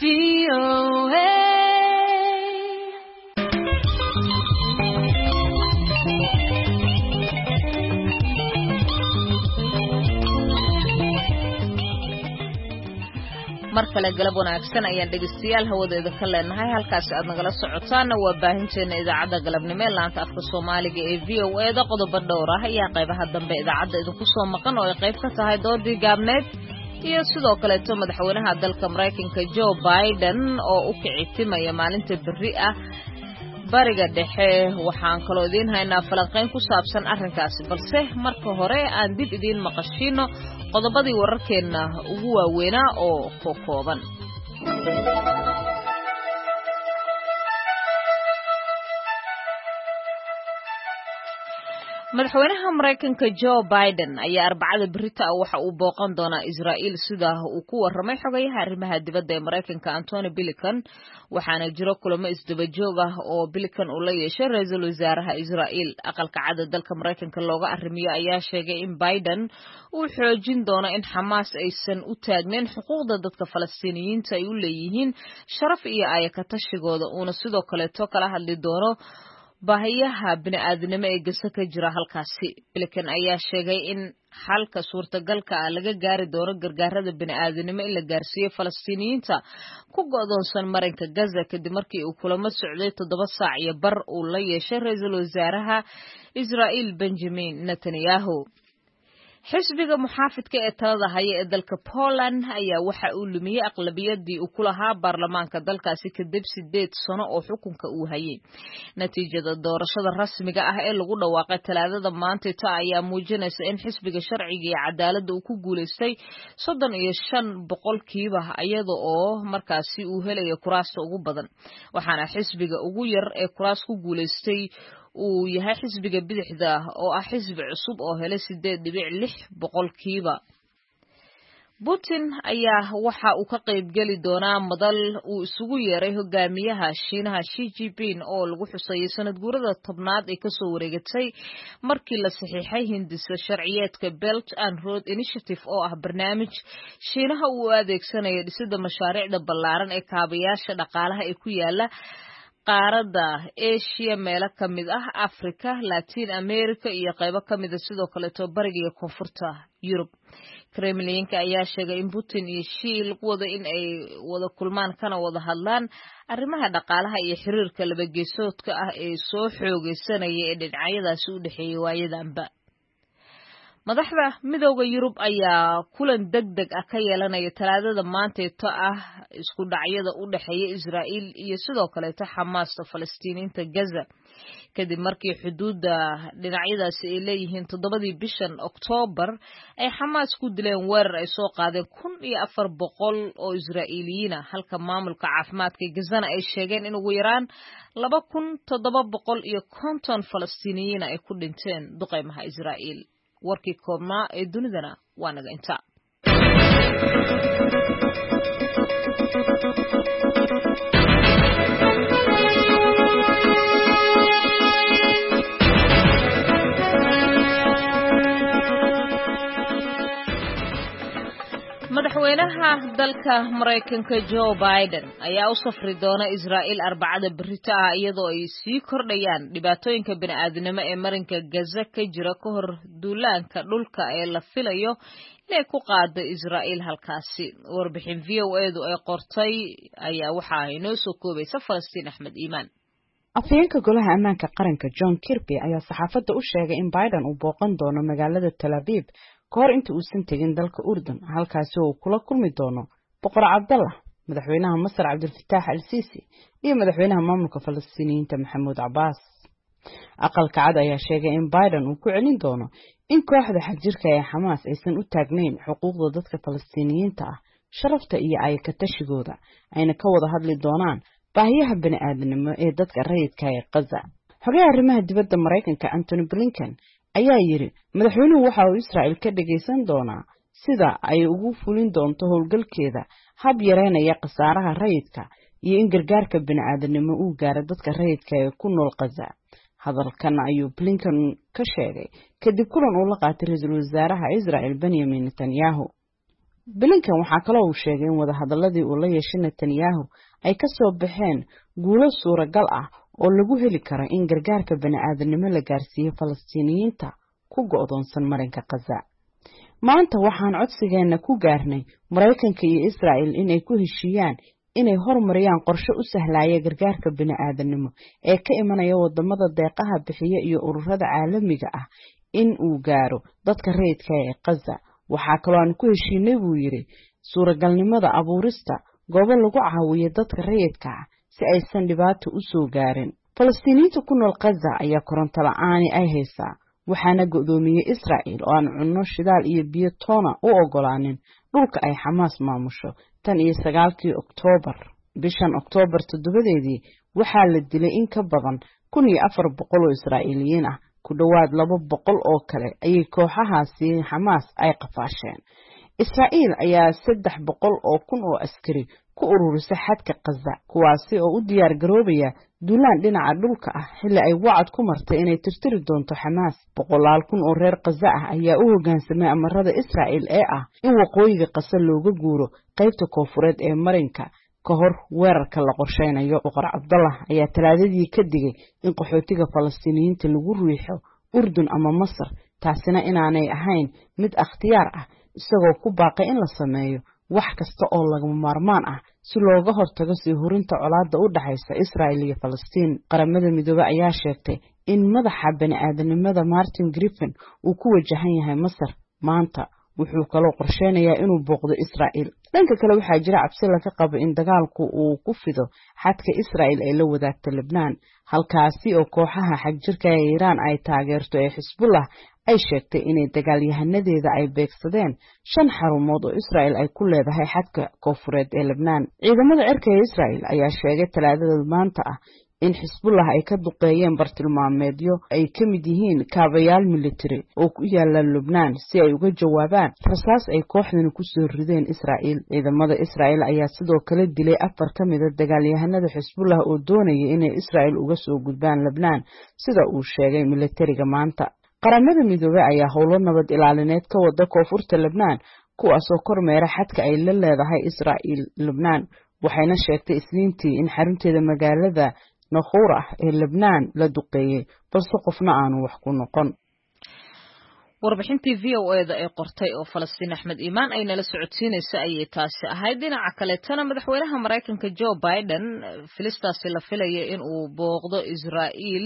VOA. mar kale galab wanaagsan ayaan dhegeystayaal hawadeeda ka leenahay halkaas aad nagala socotaana waa baahinteena idaacadda galabnimo ee laanta afka Soomaaliga ee VOA da qodobo dhowr ah ayaa qaybaha dambe idaacadda idinku soo maqan oo ay qayb ka tahay doodii gaabneed iyo sidoo kale madaxweynaha dalka Mareykanka Joe Biden oo u kicitimaya maalinta berri ah bariga dhexe waxaan kaloo idin haynaa falanqeyn ku saabsan arrinkaasi balse marka hore aan dib idin maqashino qodobadii wararkeena ugu waaweynaa oo kooban madaxweynaha Mareykanka Joe Biden ayaa arbacada berrita waxa uu booqan doonaa Israa'iil sida uu ku waramay xogayaha arrimaha dibadda ee Mareykanka Antony Blinken waxaana jiro kulamo isdaba joog ah oo Blinken uu la yeeshay ra'iisul wasaaraha Israa'iil aqalka cad dalka Mareykanka looga arrimiyo ayaa sheegay in Biden uu xoojin doono in Hamas aysan u taagnayn xuquuqda dadka Falastiiniyiinta ay u leeyihiin sharaf iyo ayaka tashigooda uuna sidoo kale kala hadli doono baahiyaha bini'aadanimo ee Gaza ka jira halkaasi Blinken ayaa sheegay in xalka suurtagalka ah laga gaari doono gargaarada bini'aadanimo in la gaarsiiyo Falastiiniyiinta ku go'doonsan marinka Gaza kadib markii uu kulamo socday 7 saac iyo bar uu la yeeshay ra'iisul wasaaraha Israa'iil Benjamin Netanyahu xisbiga muxaafidka ee talada haya ee dalka Poland ayaa waxa uu lumiyay aqlabiyadii uu ku lahaa baarlamaanka dalkaasi kadib 8 sano oo xukunka uu hayay natiijada doorashada rasmiga ah ee lagu dhawaaqay talaadada maanta ayaa muujinaysa in xisbiga sharciga iyo cadaaladda uu ku guuleystay 35% iyada oo markaasi uu helayo kuraasta ugu badan waxaana xisbiga ugu yar ee kuraas ku guuleystay uu yahay xisbiga bidixda oo ah xisbi cusub oo helay 8.6%. Putin ayaa waxa uu ka qayb gali doonaa madal uu isugu yeeray hogaamiyaha Shiinaha Xi Jinping oo lagu xusayay sanad guurada 10aad ee ka soo wareegatay markii la saxiixay hindisa sharciyeedka Belt and Road Initiative oo ah barnaamij Shiinaha uu adeegsanayo dhisidda mashaariicda ballaaran ee kaabayaasha dhaqaalaha ee ku yaala qaarada Asia meelo kamid ah Afrika, Latin America iyo qaybo kamid ah sidoo kale bariga iyo koonfurta Yurub. Kremlinka ayaa sheegay in Putin iyo Xi lagu wada in ay wada kulmaan kana wada hadlaan arrimaha dhaqaalaha iyo xiriirka laba geesoodka ah ee soo xoogeysanaya ee dhinacyadaasi u dhaxeeyay waayadanba. madaxda midowga Yurub ayaa kulan degdeg ah ka yeelanaya talaadada maanta ah isku dhacyada u dhaxeeya Israa'iil iyo sidoo kale Hamas Falastiiniinta Gaza kadib markii xuduudda dhinacyadaasi ay leeyihiin 7 bishan Oktoobar ay Hamas ku dileen weerar ay soo qaadeen 1400 oo Israa'iiliyiin ah halka maamulka caafimaadka Gaza ay sheegeen in ugu yaraan 2750 Falastiiniyiin ay ku dhinteen duqeymaha Israa'iil warkii koobnaa ee dunidana waa naga inta madaxweynaha dalka Mareykanka Joe Biden ayaa u safri doona Israa'iil arbacada berrita ah iyadoo ay sii kordhayaan dhibaatooyinka bini'aadanimo ee marinka Gaza ka jira ka hor duulaanka dhulka ee la filayo inay ku qaado Israa'iil halkaasi warbixin VOA-du ay qortay ayaa waxa ay noo soo koobaysa Falastiin Axmed Iimaan afhayeenka golaha ammaanka qaranka John Kirby ayaa saxaafadda u sheegay in Biden uu booqan doono magaalada Tel Aviv kahor inta uusan tegin dalka Urdun halkaasi oo kula kulmi doono boqor Cabdallah madaxweynaha Masar Cabdulfataax al-Sisi iyo madaxweynaha maamulka Falastiiniyiinta Maxamuud Cabbaas aqalka cad ayaa sheegay in Biden uu ku celin doono in kooxda xajirka ee Hamas aysan u taagnayn xuquuqda dadka Falastiiniyiinta ah sharafta iyo ayaka tashigooda ayna ka wada hadli doonaan baahiyaha bini'aadanimo ee dadka rayidka ee Gaza xogaha arrimaha dibadda Mareykanka Antony Blinken ayaa yiri madaxweynuhu waxa uu Israa'iil ka dhageysan doonaa sida ay ugu fulin doonto howlgalkeeda hab yareynaya khasaaraha rayidka iyo in gargaarka bini'aadanimo uu gaaro dadka rayidka ee ku nool Gaza hadalkan ayuu Blinken ka sheegay kadib kulan uu la qaatay ra'iisul wasaaraha Israa'iil Benjamin Netanyahu Blinken waxaa kaloo uu sheegay in wadahadaladii uu la yeeshay Netanyahu ay ka soo baxeen guulo suuragal ah oo lagu heli karo in gargaarka bani'aadanimo la gaarsiiyo Falastiiniyiinta ku go'doonsan marinka Gaza. Maanta waxaan codsigeena ku gaarnay Mareykanka iyo Israa'iil inay ku heshiiyaan inay horumariyaan qorshe u sahlaya gargaarka bani'aadanimo ee ka imanaya wadamada deeqaha bixiya iyo ururada caalamiga ah in uu gaaro dadka rayidka ee Gaza. Waxaa kaloo aan ku heshiinay buu yiri suuragalnimada abuurista goobo lagu caawiyo dadka rayidka ah si aysan dhibaato u soo gaarin. Falastiiniyiinta ku nool Gaza ayaa koronto la'aan ay haysaa, waxaana go'doomiyay Israa'iil oo aan cunno, shidaal iyo biyo toona u ogolaanin dhulka ay Xamaas maamusho tan iyo 9 Oktoobar. Bishan Oktoobar 7deedii waxaa la dilay in ka badan 1400 oo Israa'iiliyiin ah, ku dhawaad 200 oo kale ayay kooxahaasi Xamaas ay qafaasheen. Israa'iil ayaa 300 oo kun oo askari ku ururisay xadka Gaza, kuwaasi oo u diyaar garoobaya duulaan dhinaca dhulka ah xilli ay wacad ku martay inay tirtiri doonto Xamaas. 100 kun oo reer Gaza ah ayaa u hoggaansamay amarada Israa'iil ee ah in waqooyiga Gaza looga guuro qaybta koonfureed ee marinka ka hor weerarka la qorsheynayo. Boqor Cabdallah ayaa Talaadadii ka digay in qaxootiga Falastiiniyiinta lagu riixo Urdun ama Masar, taasina inaanay ahayn mid ikhtiyaar ah, isagoo ku baaqay in la sameeyo wax kasta oo lagama maarmaan ah si looga hortago sii hurinta colaadda u dhaxaysa Israa'iil iyo Falastiin. Qaramada Midoobay ayaa sheegtay in madaxa bani'aadanimada Martin Griffiths uu ku wajahan yahay Masar maanta, wuxuu kaloo qorsheynayaa inuu booqdo Israa'iil. Dhanka kale waxaa jira cabsi laga qabo in dagaalku uu ku fido xadka Israa'iil ay la wadaagto Lebanon, halkaasi oo kooxaha xagjirka ee Iiraan ay taageerto ee Xisbullah ay sheegtay inay dagaalyahanadeeda ay beegsadeen 5 xarumood oo Israa'iil ay ku leedahay xadka koonfureed ee Lebanon. Ciidamada cirka ee Israa'iil ayaa sheegay Talaadada maanta ah in Xisbullah ay ka duqeeyeen bartilmaameedyo ay ka mid yihiin kaabayaal military oo ku yaala Lebanon si ay uga jawaabaan rasaas ay kooxdani ku soo rideen Israa'iil. Ciidamada Israa'iil ayaa sidoo kale dilay 4 ka mid ah dagaalyahanada Xisbullah oo doonayay inay Israa'iil uga soo gudbaan Lebanon, sida uu sheegay militariga maanta. Qaramada Midoobay ayaa howlo nabad ilaalineed ka wada koonfurta Lebanon, kuwaas oo kormeera xadka ay la leedahay Israa'iil. Lebanon waxayna sheegtay Isniintii in xarunteeda magaalada Nakhura ee Lebanon la duqeeyay, balse qofna aanu wax ku noqon. warbixintii VOA-da ay qortay oo Falastiin Axmed Iimaan ay nala socodsiinaysa ayay taasi ahayd. Dhinaca kale tana madaxweynaha Mareykanka Joe Biden filistaasi la filayay in uu booqdo Israa'iil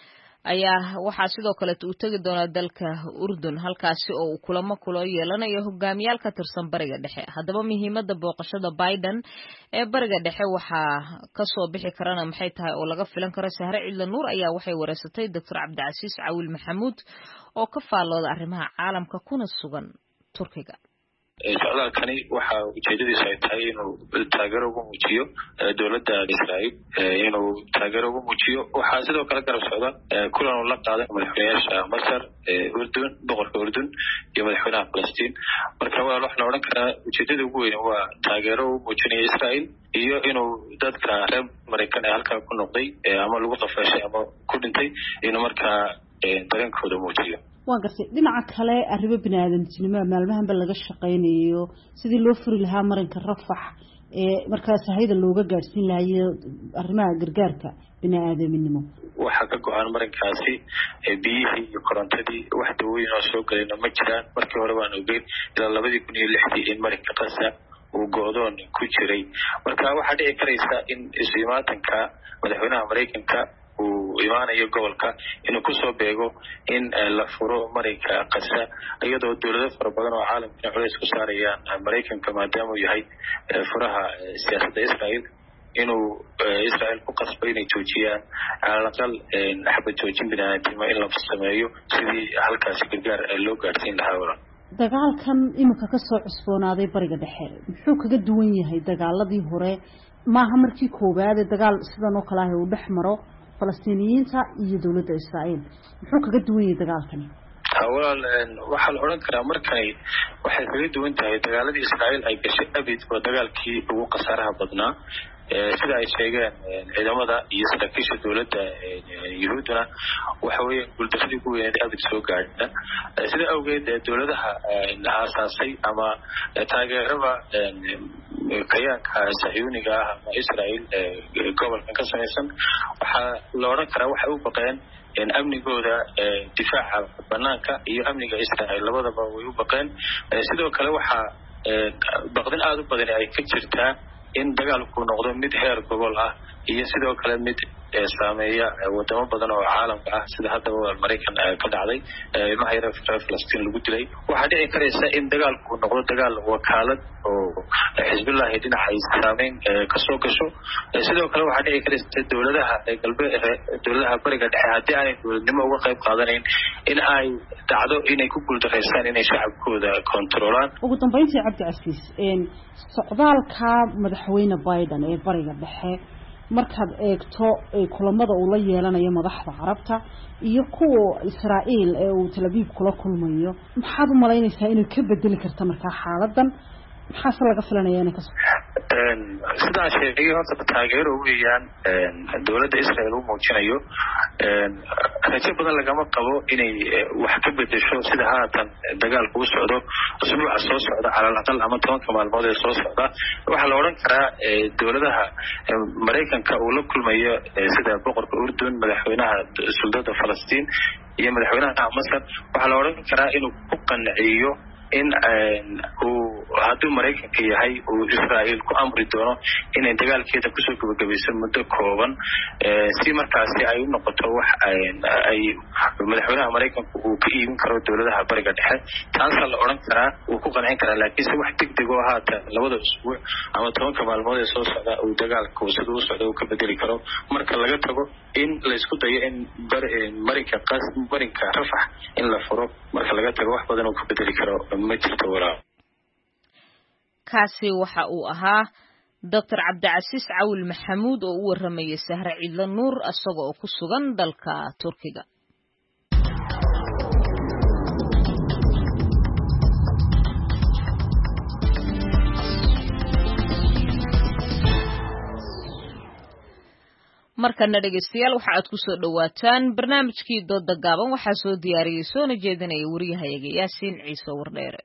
ayaa waxaa sidoo kale uu tagi doonaa dalka Urdun, halkaasi oo uu kulamo kula yeelanayo hogaamiyaal ka tirsan Bariga Dhexe. Haddaba muhiimadda booqashada Biden ee Bariga Dhexe waxaa ka soo bixi karana maxay tahay oo laga filan karo? Sahre Cidla Nuur ayaa waxay wareysatay Dr. Cabdicasiis Caawil Maxamuud oo ka faallooda arrimaha caalamka kuna sugan Turkiga. socdaalkani waxa ujeedadiisu ay tahay inuu taageero ugu muujiyo dowladda Israa'iil, inuu taageero ugu muujiyo. Waxaa sidoo kale garab socda kulan uu la qaaday madaxweynayaasha Masar, Urdun, boqorka Urdun iyo madaxweynaha Falastiin. Marka waxaan odhan karaa ujeedada ugu weyn waa taageero uu muujinayo Israa'iil iyo inuu dadka reer Mareykan ee halkaa ku noqday ama lagu qafaashay ama ku dhintay inuu markaa dareenkooda muujiyo. waan gartay. dhinaca kale arrimo bini'aadantinimo maalmahanba laga shaqaynayo sidii loo furi lahaa marinka Rafax ee markaas hay'ada looga gaarsiin lahayo arrimaha gargaarka bini'aadantinimo. waxaa ka go'an marinkaasi biyihii iyo korontadii wax dawooyin oo soo galayna ma jiraan. markii hore waan ogeyn ilaa 2006 in marinka Gaza uu go'doon ku jiray. marka waxaa dhici karaysa in ismaatanka madaxweynaha Mareykanka uu imaanayo gobolka inuu ku soo beego in la furo marinka Gaza, iyadoo dawlado fara badan oo caalamka culays ku saarayaan Mareykanka maadaama uu yahay furaha siyaasadda Israa'iil, inuu Israa'iil ku qasbay inay joojiyaan alaqal xabad joojin bini'aadantinimo in la sameeyo sidii halkaasi gargaar loo gaarsiin lahaa. dagaalkan imika ka soo cusboonaaday Bariga Dhexe muxuu kaga duwan yahay dagaaladii hore? maaha markii koowaad dagaal sidan oo kale ah uu dhex maro Falastiiniyiinta iyo dawladda Israa'iil. muxuu kaga duwan yahay dagaalkani? waxaa la odhan karaa markani waxay kaga duwan tahay dagaaladii Israa'iil ay gashay abid oo dagaalkii ugu khasaaraha badnaa sida ay sheegeen ciidamada iyo saraakiisha dowladda yuhuudduna waxa weeye guuldaradii ugu weyneed abid soo gaadha sida awgeed dowladaha aasaasay ama taageerada kayaanka sahyuuniga ah ama Israa'iil gobolkan ka samaysan waxaa la odhan karaa waxay u baqeen amnigooda difaaca banaanka iyo amniga Israa'iil labadaba way u baqeen sidoo kale waxaa baqdin aad u badan ay ka jirtaa in dagaalku noqdo mid heer gobol ah iyo sidoo kale mid saameeya wadamo badan oo caalamka ah sida haddaba Mareykan ka dhacday ilmaha yar ee Falastiin lagu dilay waxaa dhici karaysa in dagaalku noqdo dagaal wakaalad oo Xisbullah dhinaca saameyn ka soo gasho sidoo kale waxaa dhici karaysa dowladaha bariga dhexe haddii aanay dowladnimo uga qayb qaadanayn in ay dhacdo inay ku guuldareystaan inay shacabkooda kontroolaan ugu dambeyntii Cabdi Casiis socdaalka madaxweyne Biden ee bariga dhexe markaad eegto kulamada uu la yeelanayo madaxda Carabta iyo kuwa Israa'iil ee uu Tel Aviv kula kulmayo maxaad u malaynaysaa inuu ka bedeli karto markaa xaaladan maxaa laga filanayaa inay ka soo sida sheegay horta taageero weeyaan dowladda Israa'iil uu muujinayo rajo badan lagama qabo inay wax ka bedesho sida haatan dagaalku u socdo usbuuca soo socda calal aqal ama 10 maalmood ee soo socda waxa la oran karaa dowladaha Mareykanka uu la kulmayo sida boqorka Urdun madaxweynaha suldaanka Falastiin iyo madaxweynaha Masar waxa la oran karaa inuu ku qanciyo in uu hadduu Mareykanka yahay uu Israa'iil ku amri doono inay dagaalkeeda ku soo gabagabeyso muddo kooban si markaasi ay u noqoto wax ay madaxweynaha Mareykanka uu ka iibin karo dowladaha bariga dhexe taas la oran karaa uu ku qancin karaa laakiin si wax degdeg ah haata labada usbuuc ama 10 maalmood ee soo socda uu dagaalku sidoo uu socdo uu ka bedeli karo marka laga tago in la isku dayo in Mareykanka Rafah in la furo marka laga tago wax badan uu ka bedeli karo ma jirto walaa kaasi waxa uu ahaa Dr. Cabdicasiis Cawil Maxamuud oo u waramayay Sahra Ciidla Nuur asagoo ku sugan dalka Turkiga markana dhageystayaal waxa aad ku soo dhawaataan barnaamijkii dooda gaaban waxa soo diyaariyay soona jeedinaya wariyahayaga Yaasiin Ciise Wardheere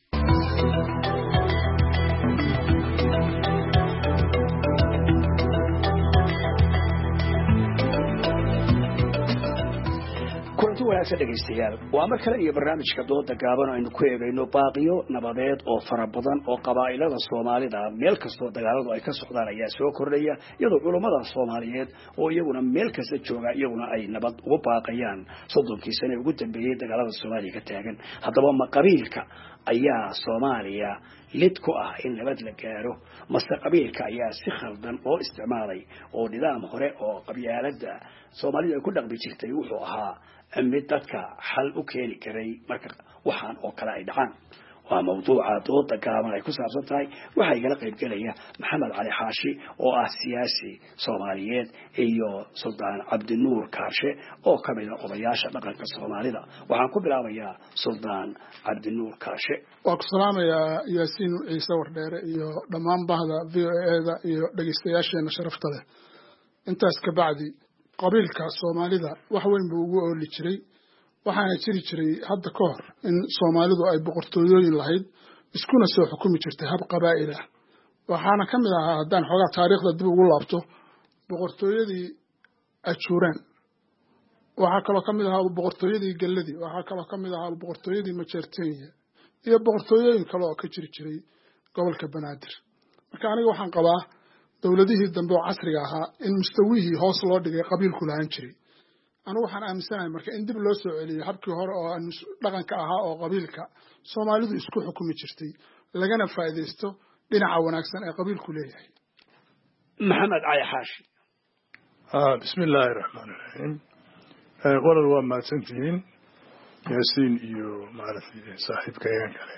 kulanti wanaagsan dhegeystayaal waa mar kale iyo barnaamijka dooda gaaban aynu ku eegayno baaqiyo nabadeed oo fara badan oo qabaa'ilada Soomaalida meel kastoo dagaaladu ay ka socdaan ayaa soo kordhaya iyadoo culimada Soomaaliyeed oo iyaguna meel kasta jooga iyaguna ay nabad ugu baaqayaan 30 sano ugu dambeeyay dagaalada Soomaaliya ka taagan haddaba ma qabiilka ayaa Soomaaliya lid ku ah in nabad la gaaro mase qabiilka ayaa si khaldan oo isticmaalay oo nidaam hore oo qabyaalada Soomaalida ay ku dhaqmi jirtay wuxuu ahaa mid dadka xal u keeni karay marka waxaan oo kale ay dhacaan waa mawduuca dooda gaaban ay ku saabsan tahay waxa igala qayb galaya Maxamed Cali Xaashi oo ah siyaasi Soomaaliyeed iyo Suldaan Cabdinuur Kaarshe oo ka mid ah odayaasha dhaqanka Soomaalida waxaan ku bilaabayaa Suldaan Cabdinuur Kaarshe waa ku salaamayaa Yaasiin Ciise Wardheere iyo dhammaan bahda VOA-da iyo dhageystayaasheena sharafta leh intaas ka bacdi qabiilka Soomaalida wax weyn buu ugu ooli jiray waxaana jiri jiray hadda ka hor in Soomaalidu ay boqortooyooyin lahayd iskuna soo xukumi jirtay hab qabaa'il ah waxaana ka mid ahaa haddaan xogaa taariikhda dib ugu laabto boqortooyadii Ajuuraan waxaa kaloo ka mid ahaa boqortooyadii Galladii waxaa kaloo ka mid ahaa boqortooyadii Majeerteenya iyo boqortooyooyin kale oo ka jiri jiray gobolka Banaadir marka aniga waxaan qabaa dowladihii dambe oo casriga ahaa in mustawihii hoos loo dhigay qabiilku lahaan jiray anigu waxaan aaminsanahay marka in dib loo soo celiyo habkii hore oo dhaqanka ahaa oo qabiilka Soomaalidu isku xukumi jirtay lagana faa'iideysto dhinaca wanaagsan ee qabiilku leeyahay Maxamed Cali Xaashi bismillaahir rahmaanir rahiim qolal waa mahadsantihiin Yaasiin iyo maaragtay saaxiibkaygan kale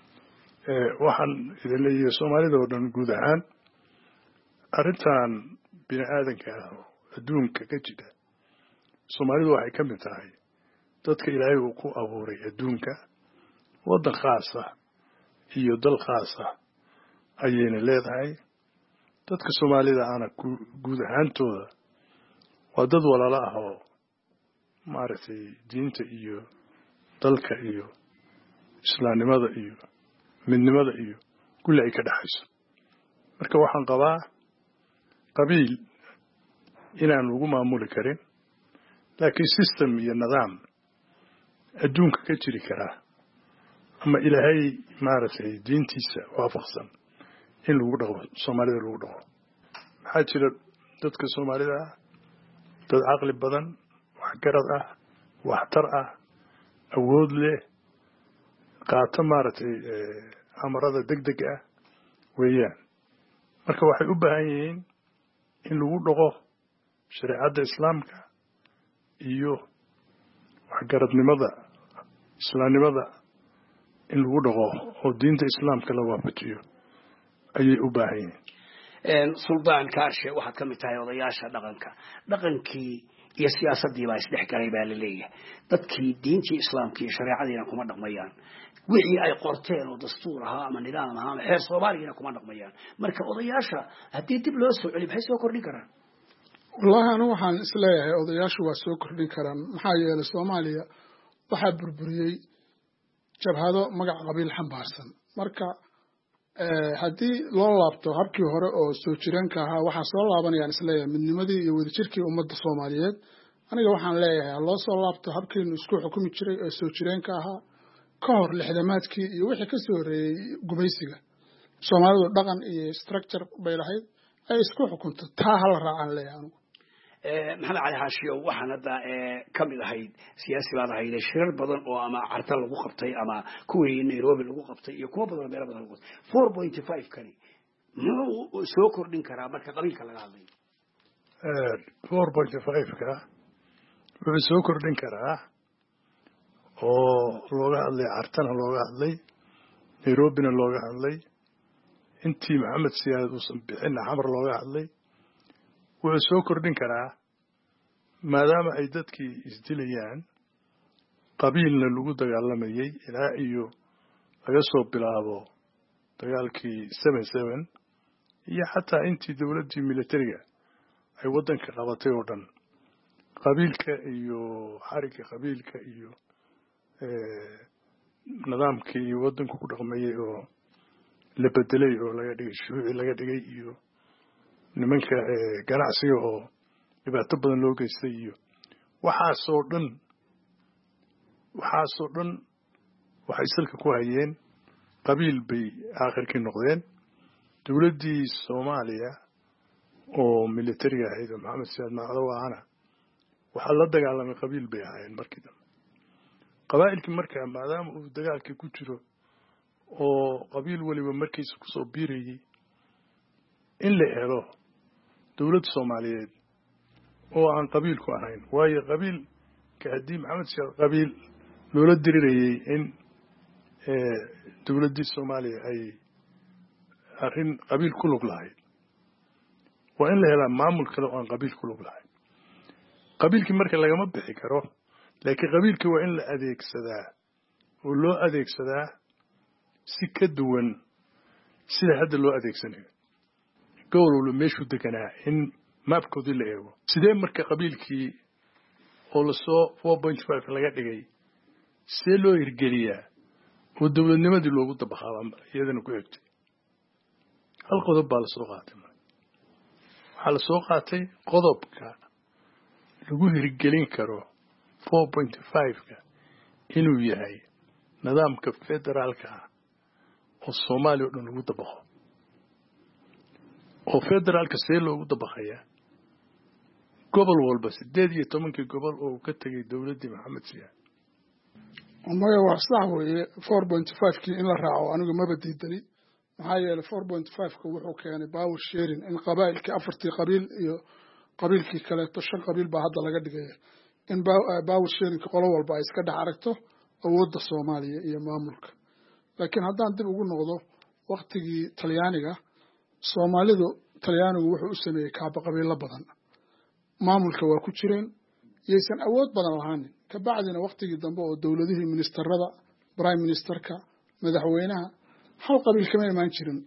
waxaan idin leeyahay Soomaalida oo dhan guud ahaan arrintan bini aadanka ah oo adduunka ka jira Soomaalidu waxay ka mid tahay dadka Ilaahay uu ku abuuray adduunka waddan khaas ah iyo dal khaas ah ayayna leedahay dadka soomaalida ana guud ahaantooda waa dad walaalo ah oo maaragtay diinta iyo dalka iyo islaamnimada iyo midnimada iyo kulli ay ka dhaxayso marka waxaan qabaa qabiil inaan lagu maamuli karin laakiin system iyo nidaam adduunka ka jiri karaa ama ilaahay maaragtay diintiisa waafaqsan in lagu dhaqo soomaalida lagu dhaqo maxaa jira dadka soomaalida ah dad caqli badan waxgarad ah waxtar ah awood leh qaata maaragtay amarada degdeg ah weeyaan marka waxay u baahan yihiin in lagu dhaqo shareecadda islaamka iyo waxgaradnimada islaamnimada in lagu dhaqo oo diinta islaamka la waafajiyo ayay u baahan yihiin suldaan kaarshe waxaad ka mid tahay odayaasha dhaqankii iyo siyaasaddii baa isdhex galay baa la leeyahay dadkii diintii islaamka iyo shareecadiina kuma dhaqmayaan wixii ay qorteen oo dastuur ahaa ama nidaam ahaa ama xeer soomaaliyana kuma dhaqmayaan marka odayaasha haddii dib loo soo celi maxay soo kordhin karaan wallahi anigu waxaan isleeyahay odayaashu waa soo kordhin karaan maxaa yeelay soomaaliya waxaa burburiyey jabhado magac qabiil xambaarsan marka haddii loo laabto habkii hore oo soo jireenka ahaa waxaa soo laabanayaan isleeyahay midnimadii iyo wadajirkii ummadda soomaaliyeed aniga waxaan leeyahay ha loo soo laabto habkiinu isku xukumi jiray oo soo jireenka ahaa ka hor lixdamaadkii iyo wixii ka soo horreeyey gumaysiga soomaalidu dhaqan iyo structure bay lahayd ay isku xukunto taa hala raacaan leeyahay anigu maxamed cali xaashiyow waxaan hadda ka mid ahayd siyaasi baad ahayd shirar badan oo ama carta lagu qabtay ama kuwii nairobi lagu qabtay iyo kuwa badan meelo badan lagu qabtay 4.5 kani muxuu soo kordhin karaa marka qabiilka laga hadlayo 4.5 ka wuxuu soo kordhin karaa oo looga hadlay cartana looga hadlay nairobina looga hadlay intii maxamed siyaad uusan bixinna xamar looga hadlay wuxuu soo kordhin karaa maadaama ay dadkii isdilayaan qabiilna lagu dagaalamayay ilaa iyo laga soo bilaabo dagaalkii 7/7 iyo xataa intii dowladdii militariga ay waddanka qabatay oo dhan qabiilka iyo xarigga qabiilka iyo nidaamkii iyo waddanku ku dhaqmayay oo la bedelay oo laga dhigay shuuci laga dhigay iyo nimanka ganacsiga oo dhibaato badan loo geystay iyo waxaasoo dhan waxay salka ku hayeen qabiil bay aakhirkii noqdeen dowladdii soomaaliya oo militariga ahayd oo maxamed siyaad macdo ahana waxaa la dagaalamay qabiil bay ahaayeen markii dambe qabaa'ilkii markaa maadaama uu dagaalkii ku jiro oo qabiil weliba markiisa kusoo biirayay in la helo dowlad soomaaliyeed oo aan qabiilku ahayn waayo qabiilka haddii maxamed siyaad qabiil loola dirirayay in dowladdii soomaaliya ay arrin qabiil ku lug lahayd waa in la helaa maamul kale oo aan qabiil ku lug lahayn qabiilkii marka lagama bixi karo laakiin qabiilkii waa in la adeegsadaa oo loo adeegsadaa si ka duwan sida hadda loo adeegsanayo gobol walba meeshuu deganaa in maabkoodii la eego sidee marka qabiilkii oo lasoo 4.5 laga dhigay see loo hirgeliyaa oo dowladnimadii loogu dabaqaaba iyadana ku egtay hal qodob baa lasoo qaatay waxaa lasoo qaatay qodobka lagu hirgelin karo 4.5ka inuu yahay nidaamka federaalka ah oo soomaaliya oo dhan lagu dabaqo oo federaalka see loogu dabaqayaa gobol walba 18 gobol oo ka tegay dowladdii maxamed siyaad maya waa sax weeye 4.5kii in la raaco anigu maba diidani maxaa yeelay 4.5ka wuxuu keenay power sharing in qabaa'ilkii 4 qabiil iyo qabiilkii kaleeto 5 qabiil baa hadda laga dhigaya in power sharing qolo walba ay iska dhex aragto awoodda soomaaliya iyo maamulka laakiin haddaan dib ugu noqdo waqtigii talyaaniga soomaalidu talyaanigu wuxuu u sameeyey kaaba qabiilo badan maamulka waa ku jireen yaysan awood badan lahaanin kabacdina waqtigii dambe oo dowladihii ministerada prime ministerka madaxweynaha hal qabiil kama imaan jirin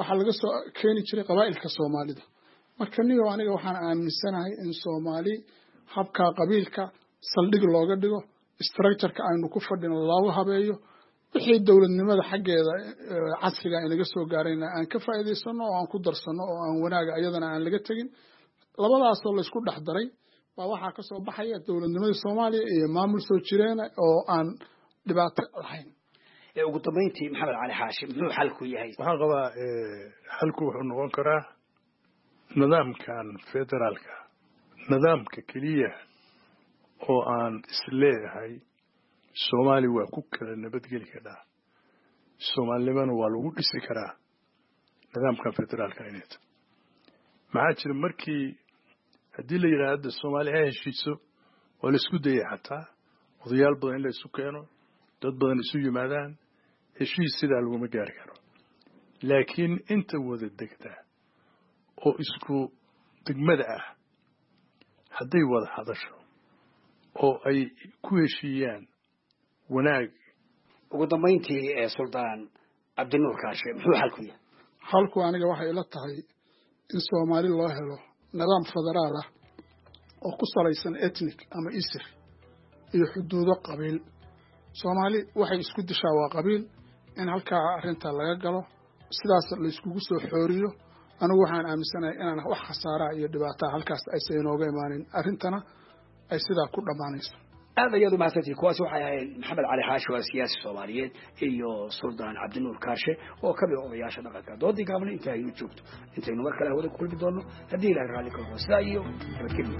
waxaa laga soo keeni jiray qabaa'ilka soomaalida marka aniga waxaan aaminsanahay in soomaali habka qabiilka saldhig looga dhigo structureka aynu ku fadhino loogu habeeyo wixii dowladnimada xaggeeda casriga inaga soo gaarayna aan ka faa'iidaysano oo aan ku darsano oo aan wanaaga iyadana aan laga tegin labadaasoo laysku dhex daray baa waxaa ka soo baxaya dowladnimada soomaaliya iyo maamul soo jireena oo aan dhibaato lahayn ugu dambeyntii maxamed cali xaashim muxuu xalku yahay waxaan qabaa xalku wuxuu noqon karaa nidaamkan federaalka nidaamka keliya oo aan isleeyahay soomaali waa ku kala nabadgeli karaa soomaalinimana waa lagu dhisi karaa nidaamkan federaalka inayta maxaa jira markii haddii la yidhaha hadda soomaali ha heshiiso oo la isku dayay xataa odayaal badan in la isu keeno dad badan isu yimaadaan heshiis sidaa laguma gaari karo laakiin inta wada degtaa oo isku degmada ah hadday wada hadasho oo ay ku heshiiyaan wanaag ugu dambeyntii suldaan cabdinuur kaashe muxuu xalku yahay xalku aniga waxay ila tahay in soomaali loo helo nidaam federaal ah oo ku salaysan ethnic ama isir iyo xuduudo qabiil soomaali waxay isku dishaa waa qabiil in halkaa arrinta laga galo sidaas la iskugu soo xooriyo anigu waxaan aaminsanahay inaan wax khasaaraha iyo dhibaataa halkaas aysan inooga imaanin arrintana ay sidaa ku dhammaanayso aad ayaad umahadsantihin kuwaasi waxay ahayd maxamed cali xaashi waa siyaasi soomaaliyeed iyo suldaan cabdinuur kaarshe oo kamid odayaasha dhaqanka doodii gaabna inta aynu joogto intaynu mar kale hawada ku kulmi doono haddii ilahay raalli ka noqdo sidaa iyo nabadgelyo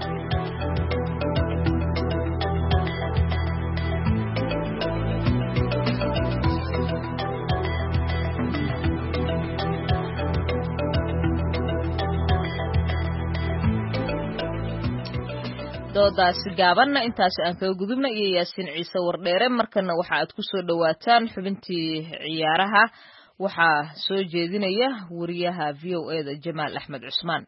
doodaasi gaabanna intaasi aan kaga gudubna iyo yaasiin ciise wardheere markana waxa aad ku soo dhowaataan xubintii ciyaaraha waxaa soo jeedinaya wariyaha v o e da jamaal axmed cusmaan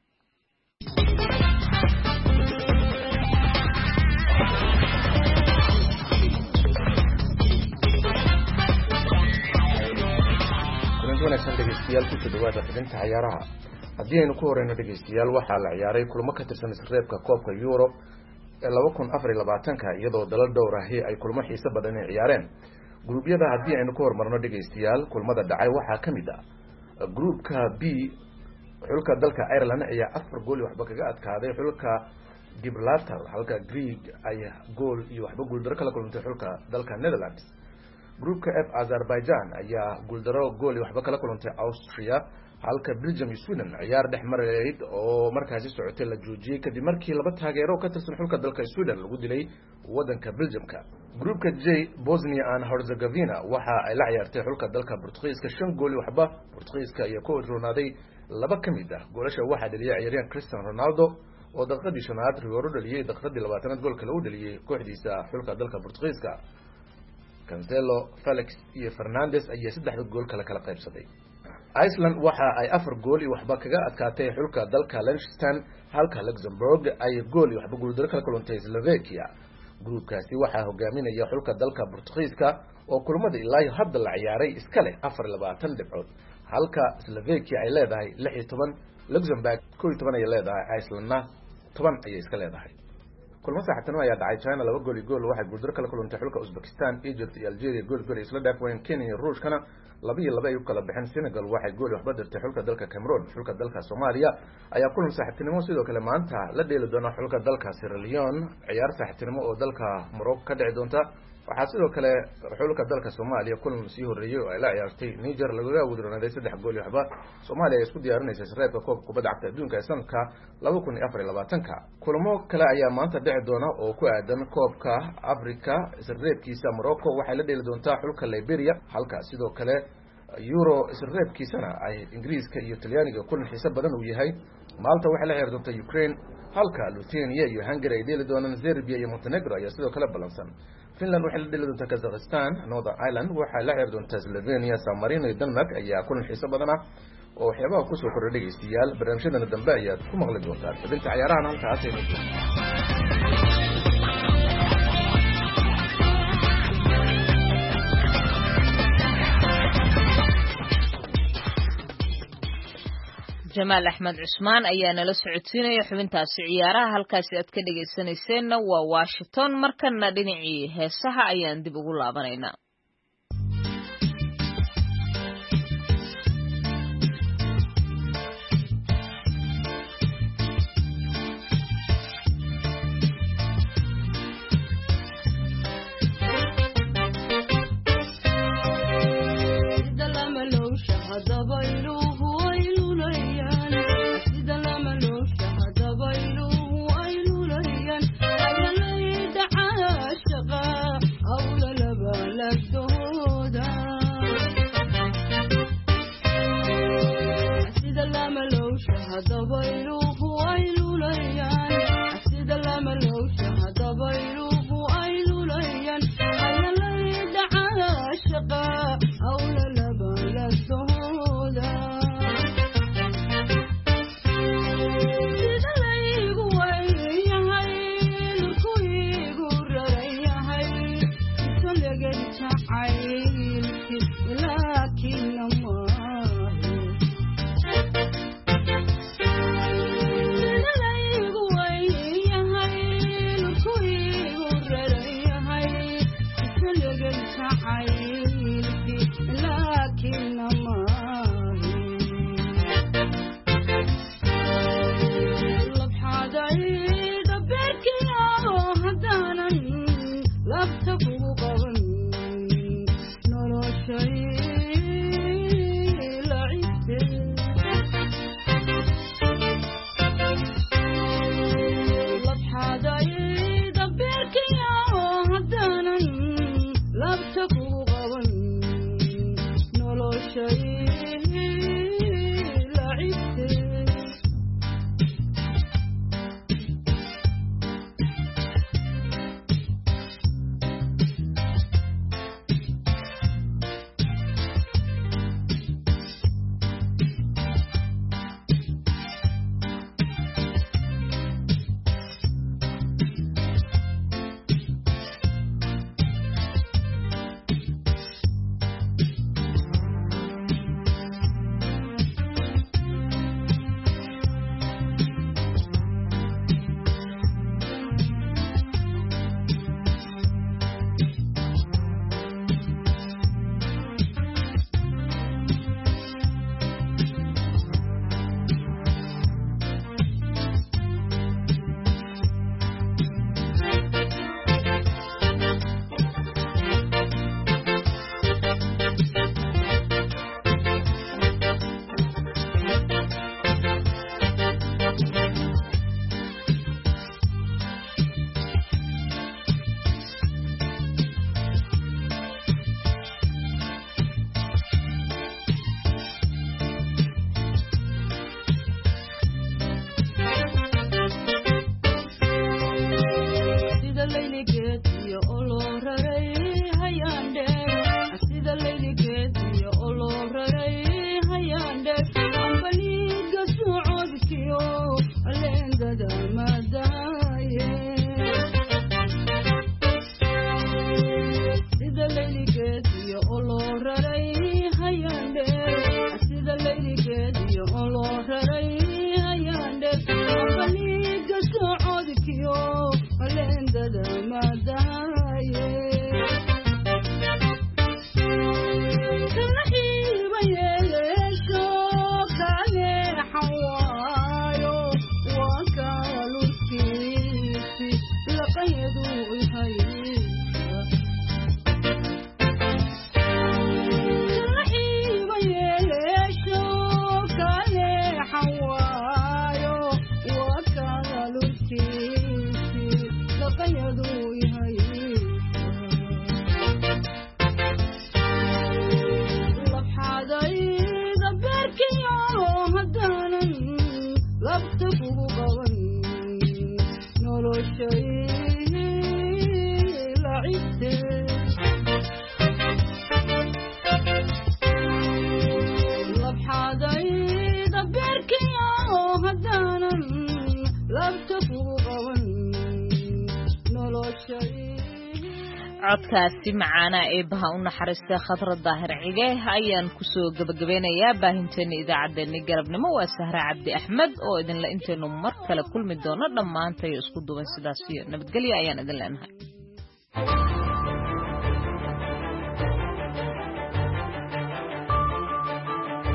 kulanti wanaagsan dhegeystayaal ku soo dhawaada xubinta ciyaaraha haddii aynu ku horeyno dhegeystayaal waxaa la ciyaaray kulamo ka tirsan isreebka koobka Euro ee 2024 iyadoo dalal dhowr ah ay kulamo xiiso badan ay ciyaareen gruubyada haddii aynu ku hormarno dhegeystayaal kulmada dhacay waxaa kamid ah gruupka B xulka dalka Ireland ayaa 4 gool waxba kaga adkaaday xulka Gibraltar halka Greek ay gool iyo waxba gool daro kala kulantay xulka dalka Netherlands gruupka F Azerbaijan ayaa gool daro gool waxba kala kulantay Austria halka Belgium iyo Sweden ciyaar dhex mareyd oo markaasi socotay la joojiyay kadib markii laba taageero ka tirsan xulka dalka Sweden lagu dilay wadanka Belgiumka groupka J Bosnia and Herzegovina waxa ay la ciyaartay xulka dalka Portugiiska 5 gool waxba Portugiiska ayaa ku roonaaday laba kamid ah goolasha waxa dhaliyay ciyaaryahan Cristiano Ronaldo oo daqiiqadii shanaad Rio dhaliyay daqiiqadii 20aad gool kale u dhaliyay kooxdiisa xulka dalka Portugiiska Cancelo Felix iyo Fernandes ayaa 3 gool kala qaybsaday Iceland waxa ay 4 gool iyo waxba kaga adkaatay xulka dalka Liechtenstein halka Luxembourg ay gool iyo waxba gool daro kala kulantay Slovakia groupkaasi waxa hogaaminaya xulka dalka Portugiiska oo kulmada ilaa hadda la ciyaaray iska leh 24 dhibcood halka Slovakia ay leedahay 16 Luxembourg 12 ay leedahay Icelandna 10 ay iska leedahay kulmo saaxiibtinimo ayaa dhacay China 2 gool iyo gool waxay gool daro kala kulantay xulka Uzbekistan Egypt iyo Algeria gool isla dhaafeen Kenya iyo Ruushkana 2-2 ay u kala baxeen Senegal waxay gool waxba dirtay xulka dalka Cameroon xulka dalka Soomaaliya ayaa kulan saaxiibtinimo sidoo kale maanta la dheeli doona xulka dalka Sierra Leone ciyaar saaxiibtinimo oo dalka Morocco ka dhici doonta waxaa sidoo kale xulka dalka Soomaaliya kulan sii horeeyay oo ay la ciyaartay Niger laga wadronaaday 3 gool waxba Soomaaliya ay isku diyaarinaysa sareebka koobka kubadda cagta adduunka ee sanadka 2024 kulamo kale ayaa maanta dhici doona oo ku aadan koobka Afrika sareebkiisa Morocco waxay la dheeli doontaa xulka Liberia halka sidoo kale Euro sareebkiisana ay Ingiriiska iyo Talyaaniga kulan xiiso badan u yahay Malta waxay la ciyaari doontaa Ukraine halka Lithuania iyo Hungary ay dheeli doonaan Serbia iyo Montenegro ayaa sidoo kale balansan Finland waxay la dheeli doontaa Kazakhstan Northern Ireland waxay la ciyaari doontaa Slovenia San Marino iyo Denmark ayaa kulan xiiso badan ah oo waxyaabaha ku soo kordhay dhageystayaal barnaamijyada dambe ayaad ku maqli doontaan xubinta ciyaaraha halkaas ay noqdaan jamaal axmed cusmaan ayaa nala socodsiinaya xubintaasi ciyaaraha halkaasi aad ka dhegaysanayseena waa Washington markana dhinacii heesaha ayaan dib ugu laabanaynaa codkaasi macaana eebaha u naxariista khadra daahir cige ayaan kusoo gabagabeynayaa baahinteena idaacaddeenni galabnimo waa Sahra Cabdi Axmed oo idinla inteenu mar kale kulmi doono dhammaantay isku duuban sidaas iyo nabadgelyo ayaan idin leenahay